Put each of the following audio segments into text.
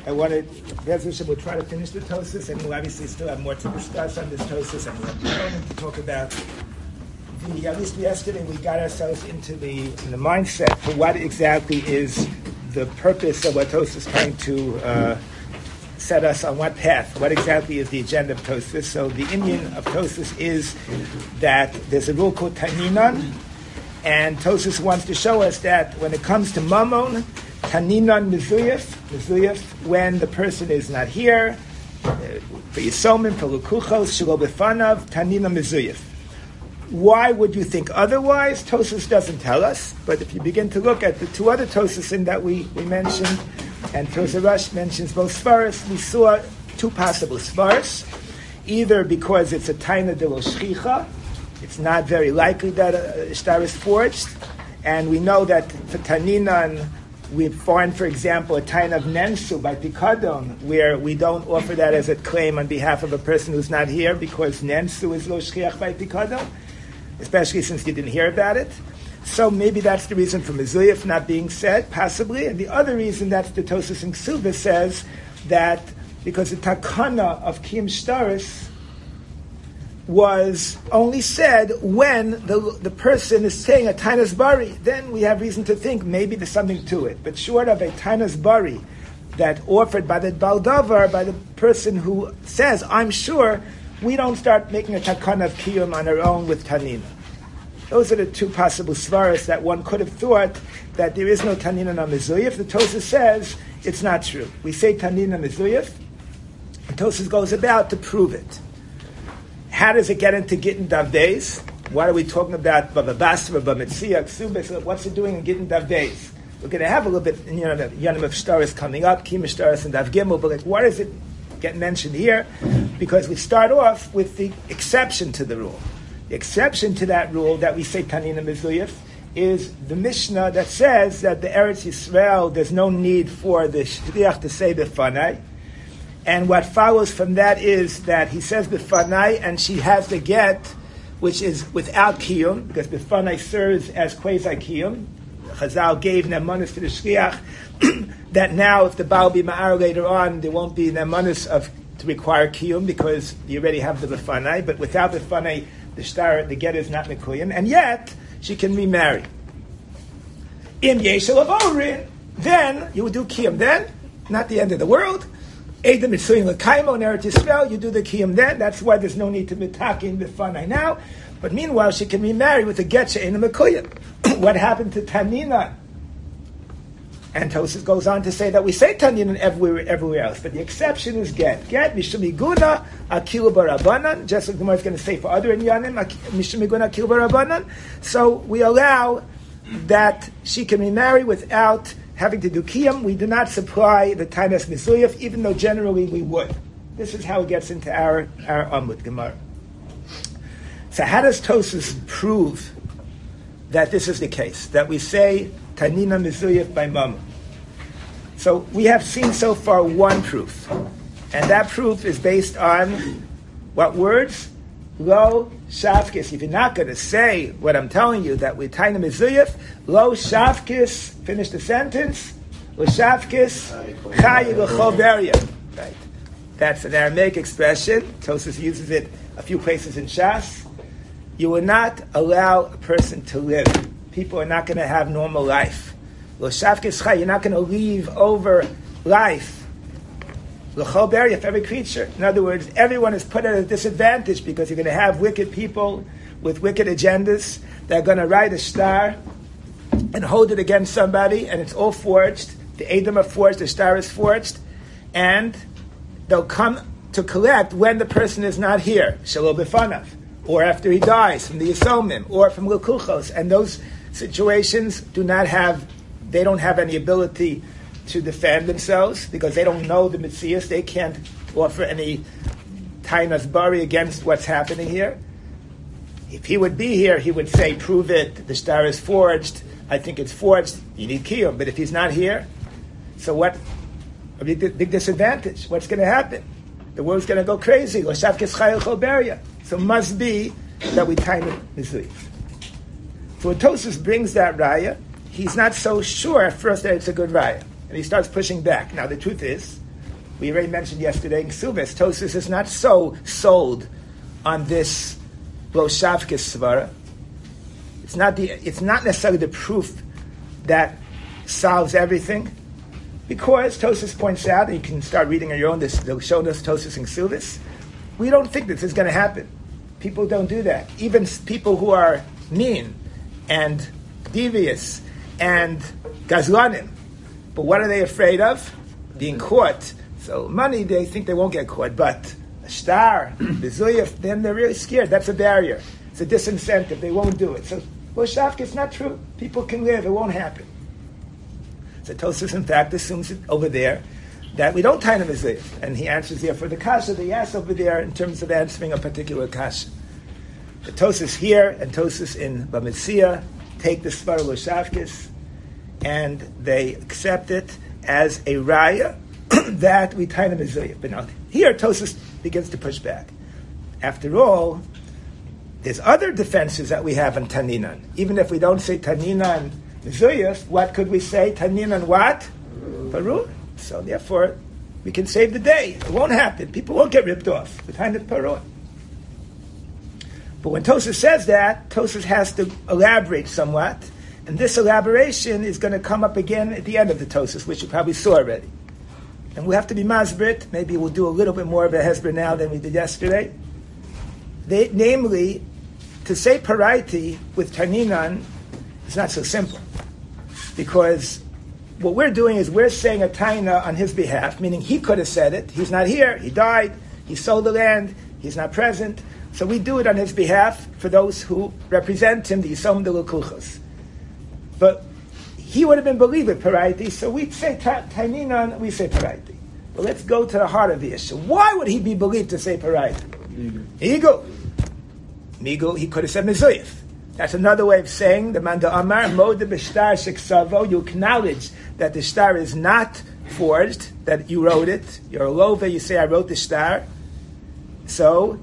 I wanted, we'll try to finish the Tosas, and we'll obviously still have more to discuss on this Tosas, and we'll have a moment to talk about at least yesterday we got ourselves into the mindset for what exactly is the purpose of what Tosas is trying to set us on what path. What exactly is the agenda of Tosas? So the Indian of Tosas is that there's a rule called Taninan, and Tosas wants to show us that when it comes to Mammon, Taninan Mizuyef, when the person is not here, for Yisomim, for Lukuchos, Shelo Befanav, Taninan Mizuyef. Why would you think otherwise? Tosas doesn't tell us, but if you begin to look at the two other Tosasim that we mentioned, and Tosas Rush mentions both Svaras, we saw two possible Svaras, either because it's a Taina de lo Shchicha, it's not very likely that a star is forged, and we know that for Taninan, we find, for example, a Taina of Nensu by Pikadon, where we don't offer that as a claim on behalf of a person who's not here, because Nensu is lo Shchiach by Pikadon, especially since you didn't hear about it. So maybe that's the reason for Mizuyef not being said, possibly. And the other reason, that's the Tosas in Ksuva says that because the Takana of Kiyum Shtaris was only said when the person is saying a Tainas Bari, then we have reason to think maybe there's something to it. But short of a Tainas Bari that offered by the Baldavar, by the person who says, I'm sure, we don't start making a takana of kiyum on our own with tanina. Those are the two possible svaras that one could have thought that there is no tanina on mizuyef. The Tosas says it's not true. We say tanina mizuyef, and Tosas goes about to prove it. How does it get into Gittin Davdeis? What are we talking about? Bava Basra, Bava Metzia, Ksubis, what's it doing in Gittin Davdeis? We're going to have a little bit, the Yanim of Shtaris coming up, Kiyum Shtaris and Dav Gimel, but what is it get mentioned here? Because we start off with the exception to the rule. The exception to that rule that we say Tanina Mizuyef is the Mishnah that says that the Eretz Yisrael, there's no need for the Shliach to say Befanai. And what follows from that is that he says Befanai and she has the get, which is without Kiyum, because Befanai serves as Quasi Kiyum. Chazal gave Nemanis to the Shliach that now if the Baal be Ma'ar later on, there won't be Nemanis to require Kiyum because you already have the Befanai, but without Befanai, the get is not Mekuyim, and yet she can remarry. Im Yeshel of Orin, then you would do Kiyum then, not the end of the world. Edom Mitzuyin L'Kaimo, Eretz Yisrael, you do the Kiyum then, that's why there's no need to Mitakin Befanai now, but meanwhile she can remarry with the get she'ena Mekuyim. What happened to Tanina? And Tosas goes on to say that we say Tanina everywhere else, but the exception is get. Get, Mishum Iguna, Akilu Barabanan, just like the Gemara is going to say for other Inyanim, Mishum Iguna, Akilu Barabanan. So we allow that she can remarry without having to do Kiyum. We do not supply the Tainas Mizuyef, even though generally we would. This is how it gets into our Amud Gemara. So how does Tosas prove that this is the case, that we say Tanina Mizuyef by Mama? So we have seen so far one proof, and that proof is based on what words? Lo Shavkis. If you're not going to say what I'm telling you, that we Tanina Mizuyef, Lo Shavkis, finish the sentence, Lo Shavkis, Chayi L'chol Beria. Right. That's an Aramaic expression. Tosas uses it a few places in Shas. You will not allow a person to live. People are not going to have normal life. Lo Shavkis Chay, you're not going to leave over life. L'chol Beria, for every creature. In other words, everyone is put at a disadvantage because you're going to have wicked people with wicked agendas that are going to write a star and hold it against somebody, and it's all forged. The Edom are forged, the star is forged, and they'll come to collect when the person is not here. Shelo Befanav. Or after he dies, from the Yisomim, or from Lukuchos. And those situations don't have any ability to defend themselves because they don't know the Metzias. They can't offer any Tainas Bari against what's happening here. If he would be here, he would say, prove it, the star is forged, I think it's forged, you need Kiyum. But if he's not here, so what? A big disadvantage. What's going to happen? The world's going to go crazy. So it must be that we time it Mizuyif. So when Tosas brings that raya, he's not so sure at first that it's a good raya. And he starts pushing back. Now the truth is We already mentioned yesterday in Ksubis, Tosfos is not so sold on this Lo Shavkis Svara. It's not necessarily the proof that solves everything, because Tosfos points out, and you can start reading on your own, they'll show us Tosfos and Ksubis, we don't think this is going to happen. People don't do that. Even people who are mean and devious and gazlanim. But what are they afraid of? Being caught. So money, they think they won't get caught. But a star, bezuyif, then they're really scared. That's a barrier. It's a disincentive. They won't do it. So, well, Shavka, it's not true. People can live. It won't happen. So Tosfos, in fact, assumes it over there that we don't tie them bezuyif. And he answers here for the kasha that he asks over there in terms of answering a particular kasha. The Tosfos here and Tosfos in Bamitzia take the Svara Lo Shavkis and they accept it as a raya that we tie them bezuyif. But now here Tosfos begins to push back. After all, there's other defenses that we have in Taninan. Even if we don't say Taninan bezuyif, what could we say? Taninan what? Parun. So therefore, we can save the day. It won't happen. People won't get ripped off. We tie it Parun. But when Tosfos says that, Tosfos has to elaborate somewhat, and this elaboration is going to come up again at the end of the Tosfos, which you probably saw already. And we'll have to be masbrit. Maybe we'll do a little bit more of a hesber now than we did yesterday. Namely, to say paraiti with Taninan is not so simple, because what we're doing is we're saying a taina on his behalf, meaning he could have said it. He's not here. He died. He sold the land. He's not present. So we do it on his behalf for those who represent him, the Yisomim de Lukuchos. But he would have been believed with Paraiti, so we say Taininan, we say Paraiti. But let's go to the heart of the issue. Why would he be believed to say Paraiti? Ego. Migo, he could have said Mezuyif. That's another way of saying the Manda Amar, Mode B'Shtar Sheksavo, you acknowledge that the star is not forged, that you wrote it. You're a lova, you say, I wrote the star. So,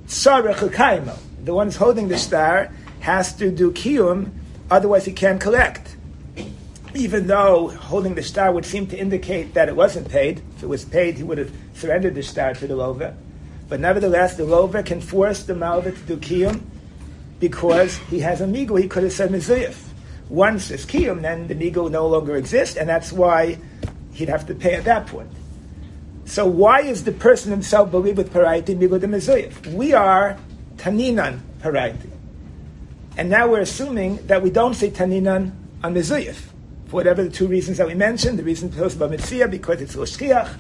the one who's holding the star has to do kiyum, otherwise he can't collect. Even though holding the star would seem to indicate that it wasn't paid. If it was paid, he would have surrendered the star to the lova. But nevertheless, the lova can force the malva to do kiyum because he has a migu. He could have said mezuyif. Once it's kiyum, then the migu no longer exists, and that's why he'd have to pay at that point. So why is the person himself believed with paraiti migu de mezuyif? We are taninan paraiti. And now we're assuming that we don't say taninan on mezuyif. For whatever the two reasons that we mentioned, the reason for Mitzvah, because it's Roshchiach.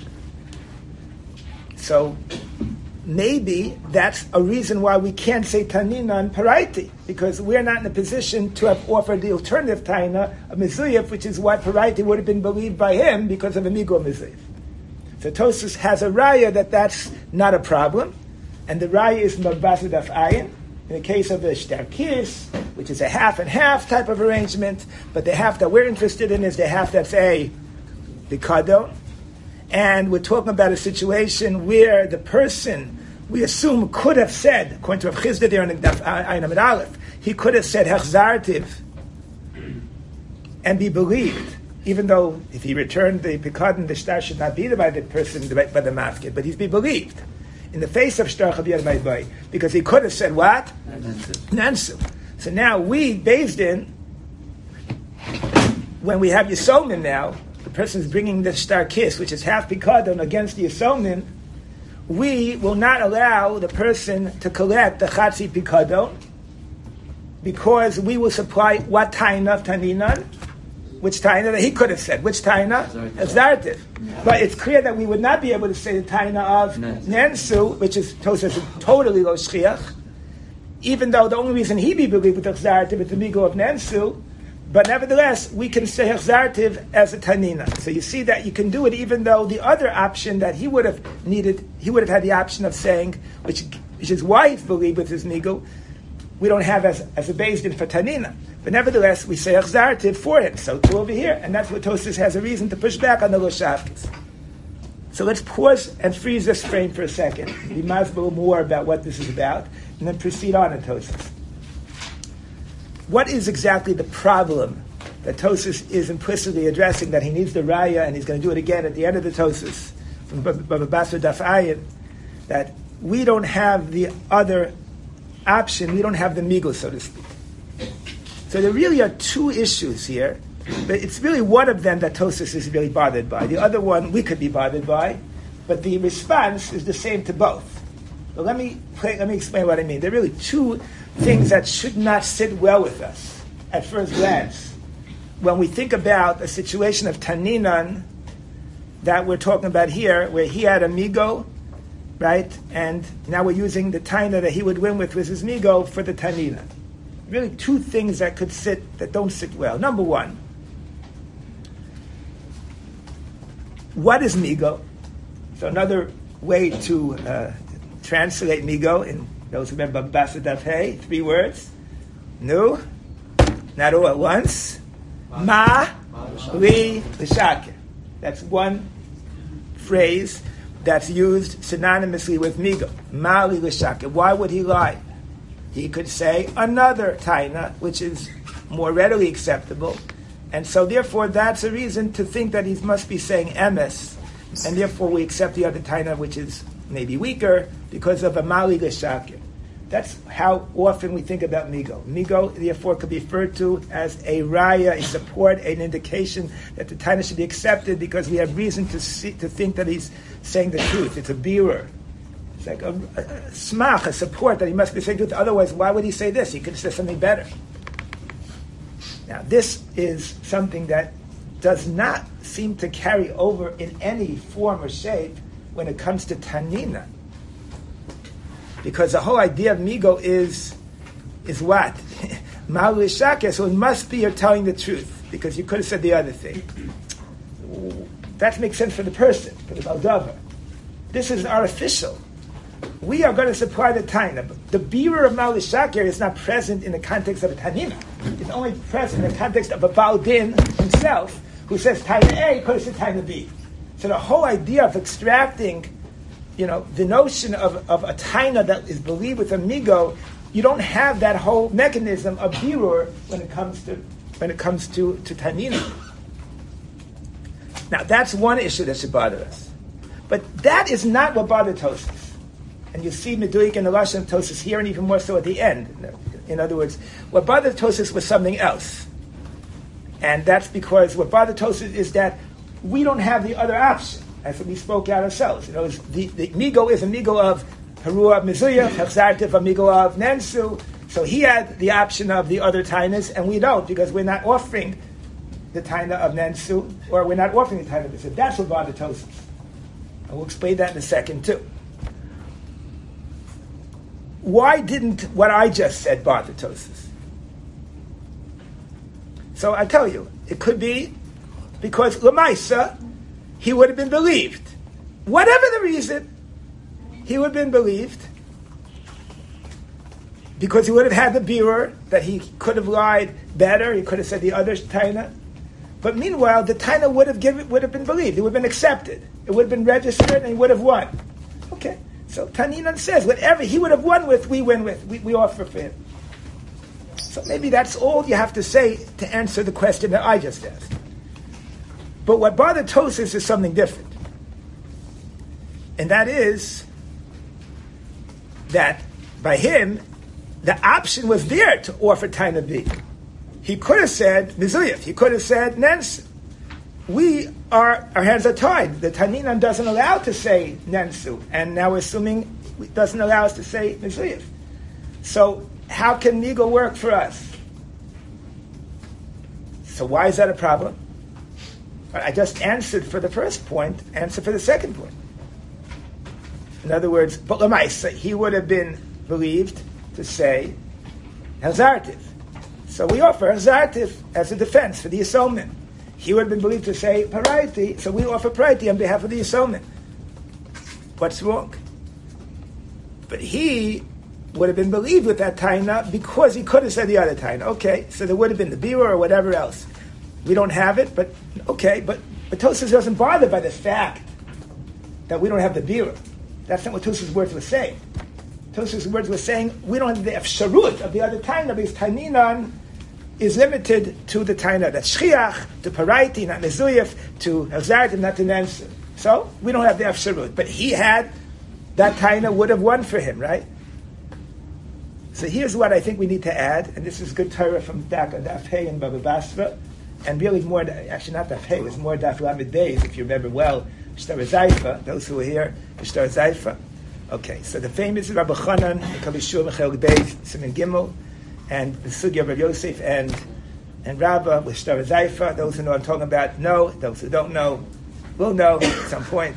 So maybe that's a reason why we can't say Taninan Paraiti, because we're not in a position to have offered the alternative Taina of Mizuyif, which is why Paraiti would have been believed by him because of Amigo Mizuyif. So Tosfos has a raya that that's not a problem, and the raya is Mabazid of Ayin. In the case of the Shtar Kis, which is a half and half type of arrangement, but the half that we're interested in is the half that's a Bikadon. And we're talking about a situation where the person, we assume, could have said, according to Rav Chisda there in Daf Ayin Amid Aleph, he could have said Hechzartiv and be believed, even though if he returned the Bikadon, the Shtar should not be by the person, by the mafkid, but he'd be believed. In the face of Shtar Chavir Ma'ibay, because he could have said what? Nansu. So now we, Beis Din, when we have Yisomim now, the person is bringing the Shtar Kis, which is half Pikadon against the Yisomim, we will not allow the person to collect the Chatzi Pikadon, because we will supply what Taina of Taninan? Which Taina that he could have said? Which Taina? Zartiv. But it's clear that we would not be able to say the Taina of Nensu, which is totally Lo Shchiach, even though the only reason he be believed with Zartiv is the Migo of Nensu, but nevertheless, we can say Zartiv as a Tanina. So you see that you can do it even though the other option that he would have needed, he would have had the option of saying, which is why he's believed with his Migo, we don't have as a Beis Din for Tanina. But nevertheless, we say Achzartiv for him. So too over here. And that's what Tosfos has a reason to push back on the Lo Shavkis. So let's pause and freeze this frame for a second. Be masbel more about what this is about, and then proceed on in Tosfos. What is exactly the problem that Tosfos is implicitly addressing, that he needs the raya, and he's going to do it again at the end of the Tosfos? from Baba Basra Daf Ayin, that we don't have the other option, we don't have the migo, so to speak. So there really are two issues here, but it's really one of them that Tosfos is really bothered by. The other one we could be bothered by, but the response is the same to both. But let me explain what I mean. There are really two things that should not sit well with us at first glance when we think about a situation of Taninan that we're talking about here, where he had a migo, right? And now we're using the taina that he would win with his migo for the Taninan. Really two things that don't sit well. Number one, what is migo? So another way to translate migo, in those who remember Basra Daf Hey, 3 words. Nu, not all at once. Ma, li, l'shakir. That's one phrase that's used synonymously with migo. Ma, li, l'shakir. Why would he lie? He could say another taina, which is more readily acceptable. And so therefore that's a reason to think that he must be saying emes. And therefore we accept the other taina, which is maybe weaker, because of a mali l'shakir. That's how often we think about migo. Migo, therefore, could be referred to as a raya, a support, an indication that the taina should be accepted because we have reason to think that he's saying the truth. It's a birur. It's like a smach, a support that he must be saying the truth. Otherwise, why would he say this? He could have said something better. Now, this is something that does not seem to carry over in any form or shape when it comes to Tanina. Because the whole idea of migo is what? Malu Shakir, so it must be you're telling the truth, because you could have said the other thing. That makes sense for the person, for the Baldavar. This is artificial. We are going to supply the Taina. The birur of Malu Shakir is not present in the context of a Tanina. It's only present in the context of a Baldin himself, who says Taina A, could have said Taina B. So the whole idea of extracting, the notion of a taina that is believed with a migo, you don't have that whole mechanism of birur when it comes to tanina. Now that's one issue that should bother us, but that is not what bothered Tosfos. And you see Meduik and the Lashon of Tosfos here, and even more so at the end. In other words, what bothered Tosfos was something else, and that's because what bothered Tosfos is that we don't have the other option, as we spoke out ourselves. The migo is a migo of Harua Mizuya, Hachzartif, a migo of Nensu. So he had the option of the other tainas, and we don't, because we're not offering the taina of Nensu, or we're not offering the taina of Mizuya. That's what bothered Tosfos. And we'll explain that in a second, too. Why didn't what I just said bother Tosfos? So I tell you, it could be because Lamaisa, he would have been believed. Whatever the reason, he would have been believed because he would have had the birur that he could have lied better. He could have said the other taina. But meanwhile, the taina would have been believed. It would have been accepted. It would have been registered, and he would have won. Okay, so Taninan says whatever he would have won with, we win with. We offer for him. So maybe that's all you have to say to answer the question that I just asked. But what bothered Tosfos is something different. And that is that by him, the option was there to offer Taina B. He could have said Mizuyef. He could have said Nensu. Our hands are tied. The Taninan doesn't allow to say Nensu. And now we're assuming it doesn't allow us to say Mizuyef. So how can migo work for us? So why is that a problem? I just answered for the first point, answer for the second point. In other words, but Lamaisa, he would have been believed to say Hazartiv. So we offer Hazartiv as a defense for the Yisomim. He would have been believed to say Paraiti, so we offer Paraiti on behalf of the Yisomim. What's wrong? But he would have been believed with that taina because he could have said the other taina. Okay, so there would have been the birur or whatever else. We don't have it, but okay, but Tosfos doesn't bother by the fact that we don't have the birur. That's not what Tosfos' words were saying. Tosfos' words were saying we don't have the efsharut of the other taina because Taininan is limited to the taina that's shchiach, to paraiti, not mezuyef, to hazartim, not to nensu. So we don't have the Efsharut. But he had, that Taina would have won for him, right? So here's what I think we need to add, and this is good Torah from back on Daf Hey and Baba Basra, and really more, actually not Daf Hey, it was more Daf Lamed Beis, if you remember well, Shtar Zayfa, those who were here, Shtar Zayfa. Okay, so the famous Rabbi Chanan, Kabishur Michael Beis, Siman Gimel, and the Sugya of Rabbi Yosef and Rabbah with Shtar Zayfa. Those who know what I'm talking about know, those who don't know will know at some point.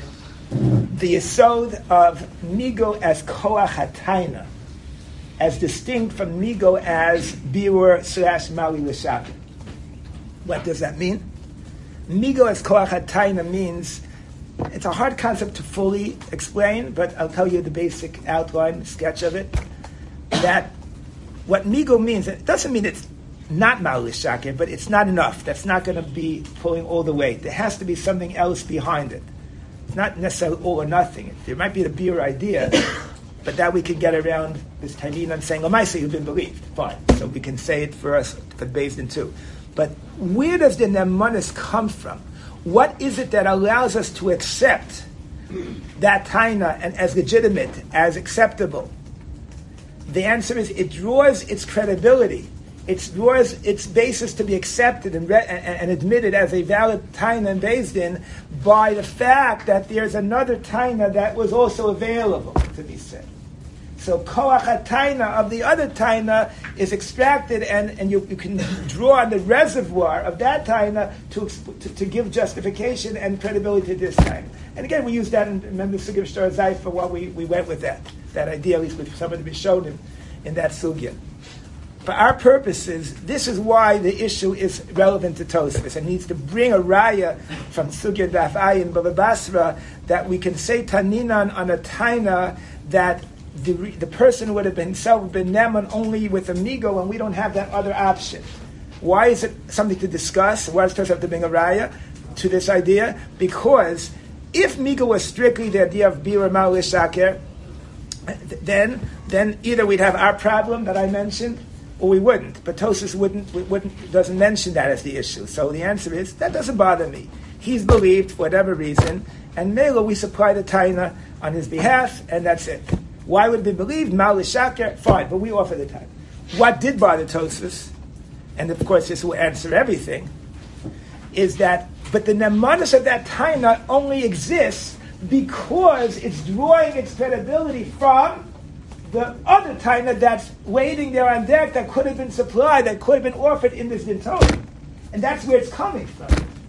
The Yesod of Migo as Koach HaTaina, as distinct from Migo as Biur / Mali L'Shaker. What does that mean? Migo as Koach HaTaina means, it's a hard concept to fully explain, but I'll tell you the basic outline, sketch of it. That what Migo means, it doesn't mean it's not Mali L'Shaker, but it's not enough. That's not going to be pulling all the weight. There has to be something else behind it. It's not necessarily all or nothing. There might be the Biur idea, but that we can get around this Tainina saying, Lamaisa, you've been believed. Fine. So we can say it for us, for Beis Din too. But where does the Nemanis come from? What is it that allows us to accept that Taina and as legitimate, as acceptable? The answer is it draws its credibility. It draws its basis to be accepted and admitted as a valid Taina in Beis Din by the fact that there's another Taina that was also available to be said. So Koach HaTaina of the other Taina is extracted, and you can draw on the reservoir of that Taina to give justification and credibility to this Taina. And again, we use that in remember the Sugya of Shtar Zayfa while we went with that idea, at least with someone to be shown in that Sugya. For our purposes, this is why the issue is relevant to Tosfos and needs to bring a raya from Sugya Daf Ayin Baba Basra that we can say Taninan on a Taina that the person would have been himself been Neman only with Amigo, and we don't have that other option. Why is it something to discuss? Why does Tosfos have to bring a raya to this idea? Because if Migo was strictly the idea of Biur Mali L'Shaker, then either we'd have our problem that I mentioned, or we wouldn't. But Tosfos doesn't mention that as the issue. So the answer is, that doesn't bother me. He's believed for whatever reason, and Mela, we supply the Taina on his behalf, and that's it. Why would it be believed? Mali L'Shaker, fine, but we offer the Taina. What did bother Tosfos, and of course this will answer everything, is that, but the Nemanis of that Taina only exists because it's drawing its credibility from the other Taina that's waiting there on deck that could have been supplied, that could have been offered in this Din Torah. And that's where it's coming from.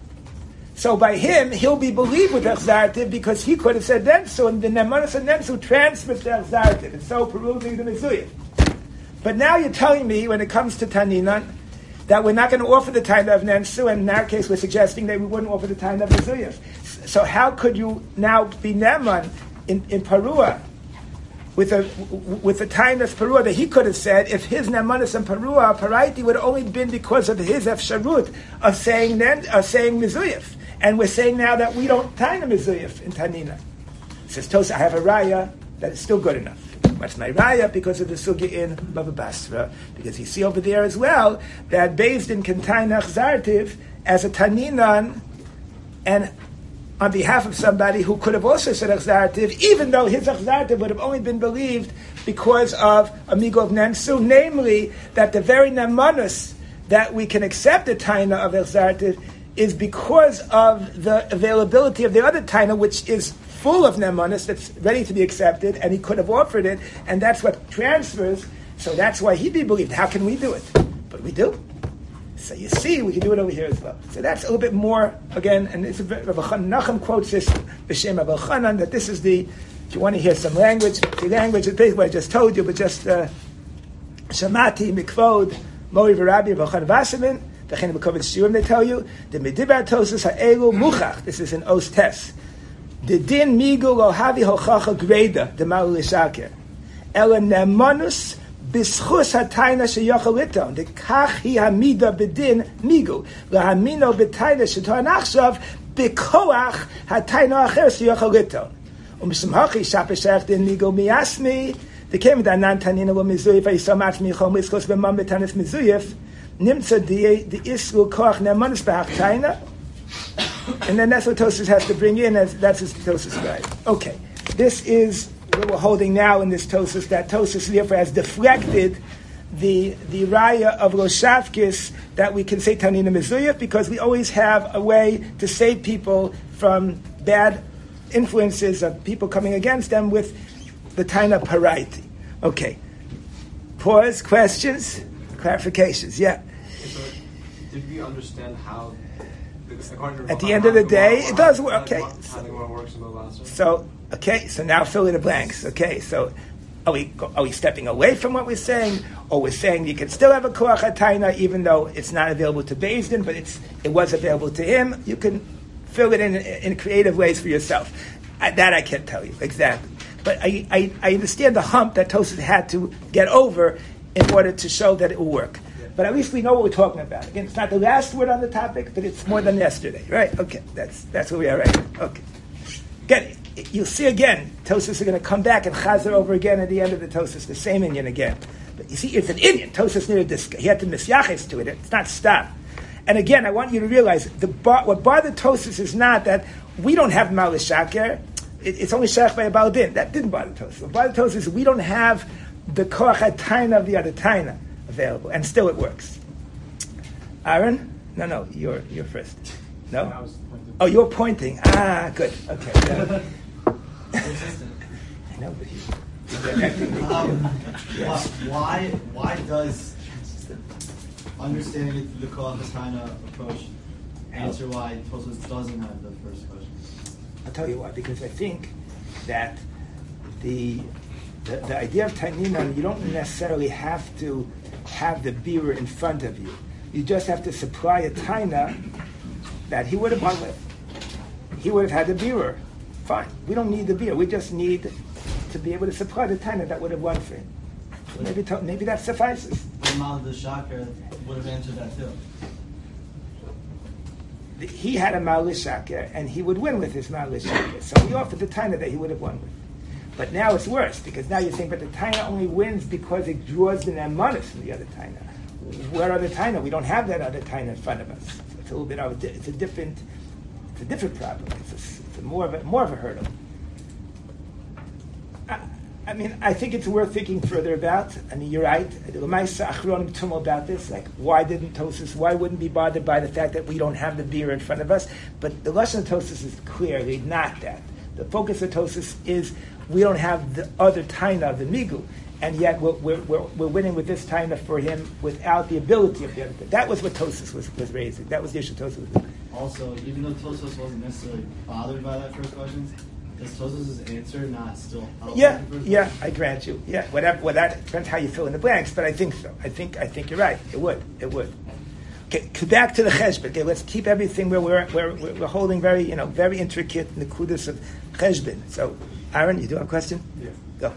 So by him, he'll be believed with Echzartiv because he could have said Nemsu, and the Nemanis of Nemsu transfers to Echzartiv, and so perusing the Mezuyah. But now you're telling me, when it comes to Taninan, that we're not going to offer the Taina of Nemsu, and in our case we're suggesting that we wouldn't offer the Taina of Mezuyah. So how could you now be Neman in Parua, with a Tainus Parua that he could have said if his Nemanis and Parua Paraiti would have only been because of his Efsharut of saying Mizuyif. And we're saying now that we don't Taina Mizuyif in Tanina. Says Tosfos, I have a raya that is still good enough. What's my raya? Because of the Sugya in Baba Basra. Because you see over there as well that Beis Din can Taina Chzartiv as a Taninan, and on behalf of somebody who could have also said Echzartiv, even though his Echzartiv would have only been believed because of Amigo of Nemsu, namely that the very Nemanis that we can accept the Taina of Echzartiv is because of the availability of the other Taina, which is full of Nemanis, that's ready to be accepted, and he could have offered it, and that's what transfers, so that's why he'd be believed. How can we do it? But we do. So you see, we can do it over here as well. So that's a little bit more, again, and it's Rabbi Nachum quotes this, B'Shem Rabbi Chanan, that this is the, if you want to hear some language, the language is basically what I just told you, but just Shamati, Mikvod, Mori V'Rabbi, Rabbi Chanan Vasserman, V'chein B'Koved Shiurim, they tell you, the Medibar Tosfos Ha'elu Muchach, this is in Os Tes, the Din Migu Lo Havi Hochacha Greda, the Mali L'Shaker, Ela Nemanus, B'schus hatayna sheyachal liton, the kach hi hamida bedin migu, lahamino b'tayna shetar nachshav b'koach hatayna acher sheyachal liton. Um'shemhachi shapeshach din migu miyasmi, the kem danan tanina lo mizuyif v'yisam atzmi chom liskos b'mam b'tanis mizuyif, nimtza the isru koach ne'amanis b'hachtayna, And then that's what Tosfos has to bring in, that's his Tosfos right. Okay, this is what we're holding now in this Tosfos, that Tosfos therefore has deflected the raya of Loshafkis that we can say Tanina Mezuyah, because we always have a way to save people from bad influences of people coming against them with the Taina Paraiti. Okay. Pause, questions, clarifications, yeah. So did we understand how, at the end of the day, it does work, okay. So now fill in the blanks, okay, so are we stepping away from what we're saying, or we're saying you can still have a koach hataina even though it's not available to Beis Din, but it was available to him? You can fill it in creative ways for yourself. That I can't tell you exactly, but I understand the hump that Tosfos had to get over in order to show that it will work. But at least we know what we're talking about. Again, it's not the last word on the topic, but it's more than yesterday, right? Okay, that's where we are right now. Okay, again, you'll see again, Tosfos are going to come back and chazer over again at the end of the Tosfos, the same inyan again. But you see, it's an inyan. Tosfos needed this. He had to misyaches to it. It's not stop. And again, I want you to realize what bothered Tosfos is not that we don't have Malish Shaker. It's only Shach by a Baldin. That didn't bother Tosfos. What bothered Tosfos is we don't have the Koach HaTaina of the other Taina available, and still it works. Aaron? No, you're first. No? Oh, you're pointing. Ah, good. Okay. I know, but yes. Why does understanding it through the Koach HaTaina approach answer why Tosfos doesn't have the first question? I'll tell you why. Because I think that the idea of Taininan, you don't necessarily have to have the bearer in front of you. You just have to supply a taina that he would have won with. He would have had the bearer. Fine. We don't need the bearer. We just need to be able to supply the taina that would have won for him. Maybe that suffices. The Mal the Shaker would have answered that too. He had a Ma'alish Shaker, and he would win with his Ma'alish Shaker. So we offered the taina that he would have won with. But now it's worse, because now you're saying, but the taina only wins because it draws the nemanis from the other taina. Where are the taina? We don't have that other taina in front of us. So it's a little bit of it's a different problem. It's more of a hurdle. I mean, I think it's worth thinking further about. I mean, you're right. L'maisa achronim tumul about this. Like, why wouldn't be bothered by the fact that we don't have the beer in front of us? But the lesson of Tosfos is clearly not that. The focus of Tosfos is we don't have the other taina, the migu, and yet we're winning with this taina for him without the ability of the other. That was what Tosfos was raising. That was the issue Tosfos was doing. Also, even though Tosfos wasn't necessarily bothered by that first question, does Tosfos' answer not still help? Yeah, I grant you. Yeah, whatever. Well, that depends how you fill in the blanks, but I think so. I think you're right. It would. Okay, back to the cheshbon. Okay, let's keep everything where we're holding very intricate nekudas of cheshbon. So, Aaron, you do have a question? Yeah. Go.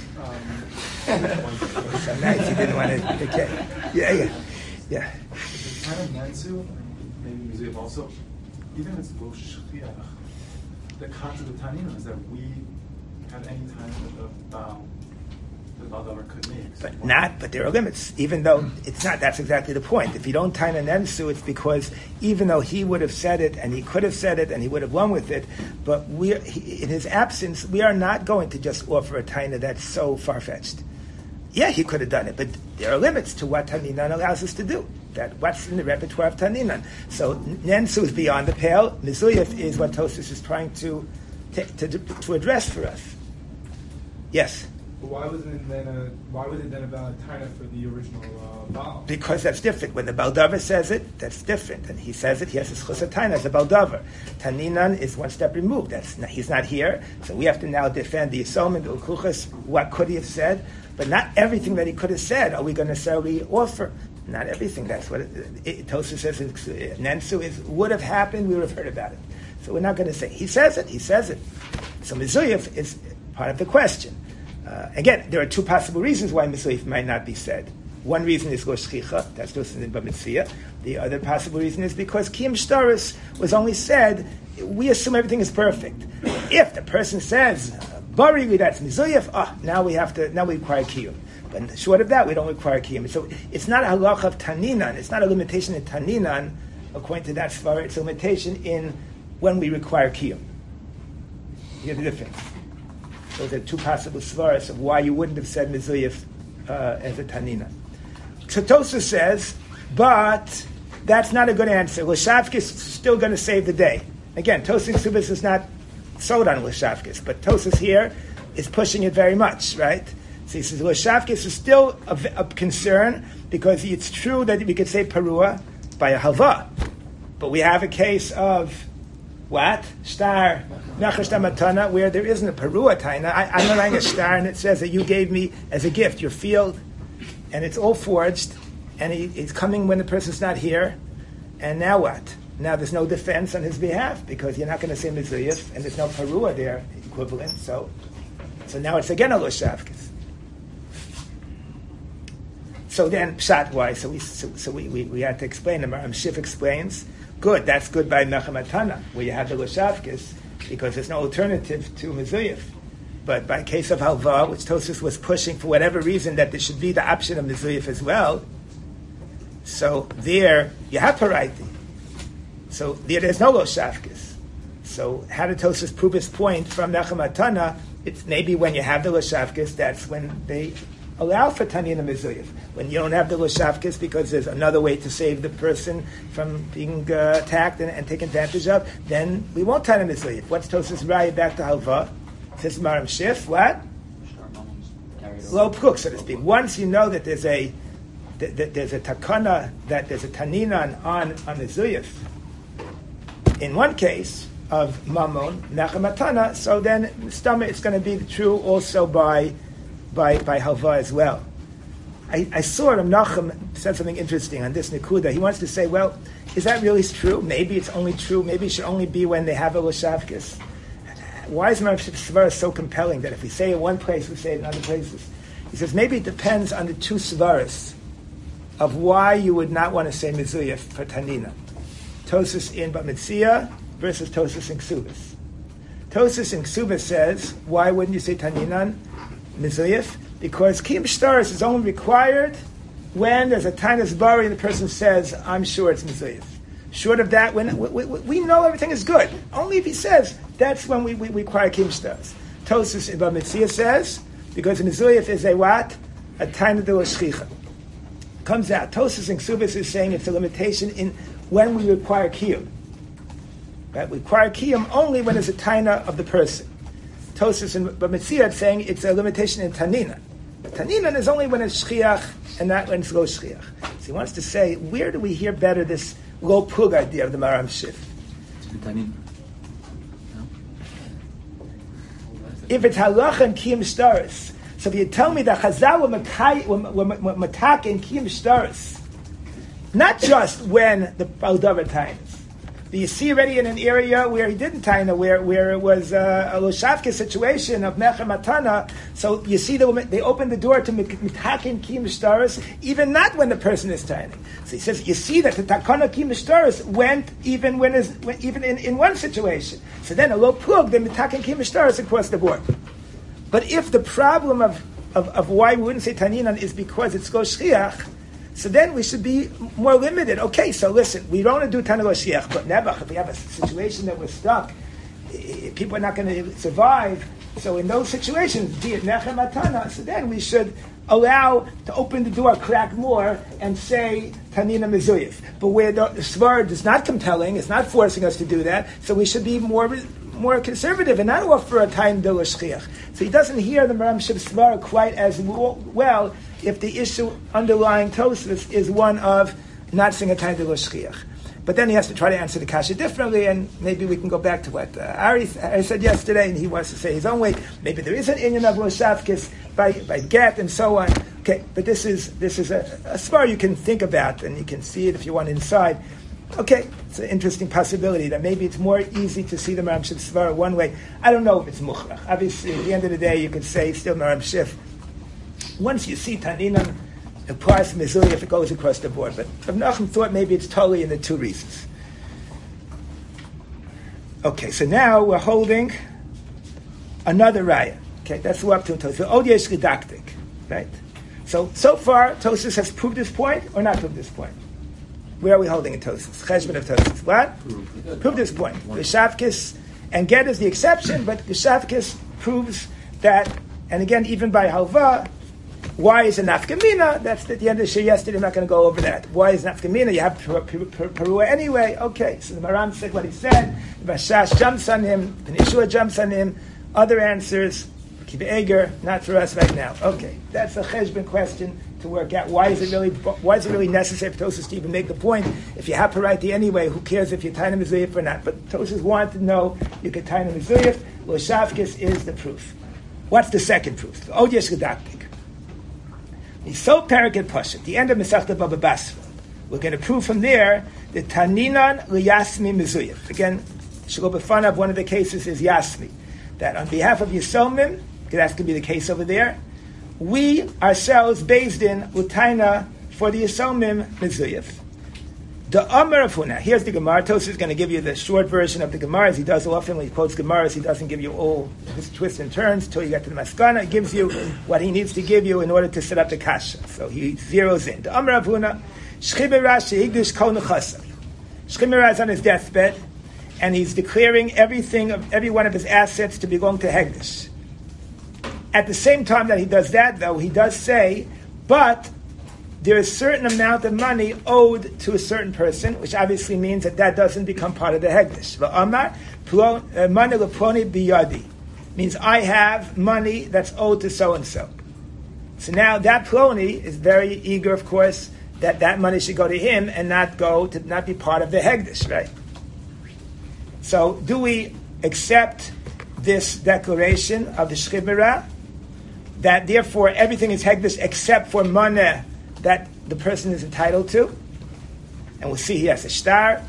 So nice. You didn't want to. Okay. Yeah. The kind of Nansu, maybe museum also, even if it's lo shchiach, the concept of Tanina is that we have any time that the Baldavar could make. But there are limits. Even though it's not, that's exactly the point. If you don't taina nensu, it's because even though he would have said it and he could have said it and he would have won with it, but in his absence, we are not going to just offer a taina that's so far-fetched. Yeah, he could have done it, but there are limits to what Taninan allows us to do. That what's in the repertoire of Taninan. So Nensu is beyond the pale. Mizuyef is what Tosfos is trying to address for us. Yes. But why was it then about Taina for the original Baal? Because that's different. When the Baldavar says it, that's different. And he says it, he has his Chus Taina as a Baldavar. Taninan is one step removed. He's not here, so we have to now defend the Yisom and the Ukuchas. What could he have said? But not everything that he could have said are we going to necessarily offer. Not everything. That's what Tosfos says. Nensu would have happened. We would have heard about it. So we're not going to say he says it. So Mizuyef is part of the question. Again, there are two possible reasons why Mizuyef might not be said. One reason is Lo Shchicha. That's Tosfos in Bamitzia. The other possible reason is because Kiyum Shtaris was only said. We assume everything is perfect. If the person says Bari, that's Mizuyef. Now we require Kiyum. But short of that, we don't require Kiyum. So it's not a halach of Taninan. It's not a limitation in Taninan, according to that svara. It's a limitation in when we require kiyum. Here's the difference. Those are two possible svaras of why you wouldn't have said mezuyif as a tanina. So Tosfos says, but that's not a good answer. L'shavkis is still going to save the day. Again, Tosfos Subis is not sold on L'shavkis, but Tosfos here is pushing it very much, right? So he says L'shavkis is still a concern because it's true that we could say parua by a halva, but we have a case of what? Star, Nachash Matana, where there isn't a parua taina. I'm writing a star and it says that you gave me as a gift your field, and it's all forged, and he's coming when the person's not here, and now what? Now there's no defense on his behalf because you're not going to say mezuyif, and there's no parua there equivalent, so now it's again a L'shavkis. So then, pshat, why? So we had to explain. The Maram Shif explains, good, that's good by Mechamatana, where you have the L'shavkis, because there's no alternative to mezuyif. But by case of halva, which Tosfos was pushing for whatever reason that there should be the option of mezuyif as well, so there you have paraiti. So there's no L'shavkis. So how did Tosfos prove his point from Mechamatana? It's maybe when you have the L'shavkis, that's when they allow for Tanina Mezuyif. When you don't have the L'shavkis because there's another way to save the person from being attacked and taken advantage of, then we won't Tanina Mezuyif. What's Tosfos Raya back to Halva? Says Maram Shif, what? Low Pruk, so to speak. Once you know that there's a takana, that there's a Tanina on Mezuyif, in one case of Mamon, Nachamatana, so then stomach it's going to be true also by Halva as well. I saw Rav Nachum said something interesting on this Nikuda. He wants to say, well, is that really true? Maybe it's only true. Maybe it should only be when they have a L'shavkis. Why is Maram Svara so compelling that if we say it in one place, we say it in other places? He says maybe it depends on the two Svaras of why you would not want to say Mezuyif for Tanina. Tosfos in Bamitzia versus Tosfos in Ksubis. Tosfos in Ksubis says, why wouldn't you say Taninan Mezuyif? Because Kiyum Shtaris is only required when there's a Tainas Bari and the person says, I'm sure it's Mezuyif. Short of that, when we know everything is good. Only if he says, that's when we require Kiyum Shtaris. Tosfos in Bamitzia says, because Mezuyif is a what? A Taina de L'shchicha. Comes out. Tosfos in Ksubis is saying it's a limitation in when we require Kiyum. Right? We require Kiyum only when there's a Taina of the person. Tosfos in Bamitzia is saying it's a limitation in Tanina. But Tanina is only when it's Shchiach and not when it's Lo Shchiach. So he wants to say, where do we hear better this Lo Pug idea of the Maram Shif? If it's Halacha and Kiyum Shtaris, so if you tell me that Chazal were matak in Kiyum Shtaris, not just when the Baldavar times. Do you see already in an area where he didn't taina, where it was a L'shavkis situation of Mecha Matana, so you see they opened the door to Mitakin Kiyum Shtaris, even not when the person is taining. So he says, you see that the Takana Kiyum Shtaris went even in one situation. So then a low plug, the Mitakin Kiyum Shtaris across the board. But if the problem of why we wouldn't say Taninan is because it's Lo Shchiach, so then we should be more limited. Okay, so listen, we don't want to do Tana Lo Shchiach, but Nebuch, if we have a situation that we're stuck, people are not going to survive. So in those situations, be it Nechem Matana, so then we should allow to open the door, crack more, and say Tanina Mezuyif. But where the Svar is not compelling, it's not forcing us to do that, so we should be more conservative and not offer a time de l'shchiach. So he doesn't hear the Maram Shif Svar quite as well if the issue underlying Tosfos is one of not saying a time de l'shchiach. But then he has to try to answer the kasha differently, and maybe we can go back to what Ari said yesterday, and he wants to say his own way. Maybe there is an inyan of l'shavkis by get and so on. Okay, but this is a svar you can think about, and you can see it if you want inside. Okay, it's an interesting possibility that maybe it's more easy to see the Maram Shif Svar one way. I don't know if it's muchrach. Obviously, at the end of the day, you could say still Maram Shif. Once you see Taninan, applies to Mizuli if it goes across the board. But Rav Nachum thought maybe it's totally in the two reasons. Okay, so now we're holding another raya. Okay, that's what we're up to until the Odyesh Redactic. Right? So far, Tosfos has proved this point or not proved this point? Where are we holding in Tosfos? Cheshbon of Tosfos. What? Prove this point. Geshavkis and get is the exception, but Geshavkis proves that, and again, even by Halva, why is a nafkamina? That's at the end of the shir yesterday. I'm not going to go over that. Why is nafkamina? You have Perua anyway. Okay, so the Maran said what he said. Bashash jumps on him. Penishua jumps on him. Other answers. Kiva Eger, not for us right now. Okay, that's a cheshbon question to work out. Why is it really necessary for Tosfos to even make the point? If you have Paraiti anyway, who cares if you're Taina Mizuyif or not? But Tosfos wanted to know you could Taina Mizuyif. Well, Shavkis is the proof. What's the second proof? The Od Yesh Gedaktik. He's so parak and Pasha. At the end of Masechta Baba Basra, we're going to prove from there that Taninan Liyasmi Mizuyif. Again, Shelo B'fanav, one of the cases is Yasmi. That on behalf of Yisomim, because that's going to be the case over there, we ourselves, based in Utaina, for the Yisomim Mizuyif. The Amar of Huna, here's the Gemara. Tosfos is going to give you the short version of the Gemara, as he does often when he quotes Gemaras. He doesn't give you all his twists and turns until you get to the Maskana. He gives you what he needs to give you in order to set up the Kasha. So he zeroes in. The Amar of Huna, Shchibera Shehigdish Kol Nechasam. Shchibera is on his deathbed, and he's declaring everything of every one of his assets to belong to Hegdish. At the same time that he does that, though, he does say, but there is a certain amount of money owed to a certain person, which obviously means that doesn't become part of the Hegdish. Money leploni biyadi means I have money that's owed to so-and-so. So now that Ploni is very eager, of course, that money should go to him and not be part of the Hegdish, right? So do we accept this declaration of the Shchibera, that therefore everything is Hegdish except for money that the person is entitled to? And we'll see he has a star.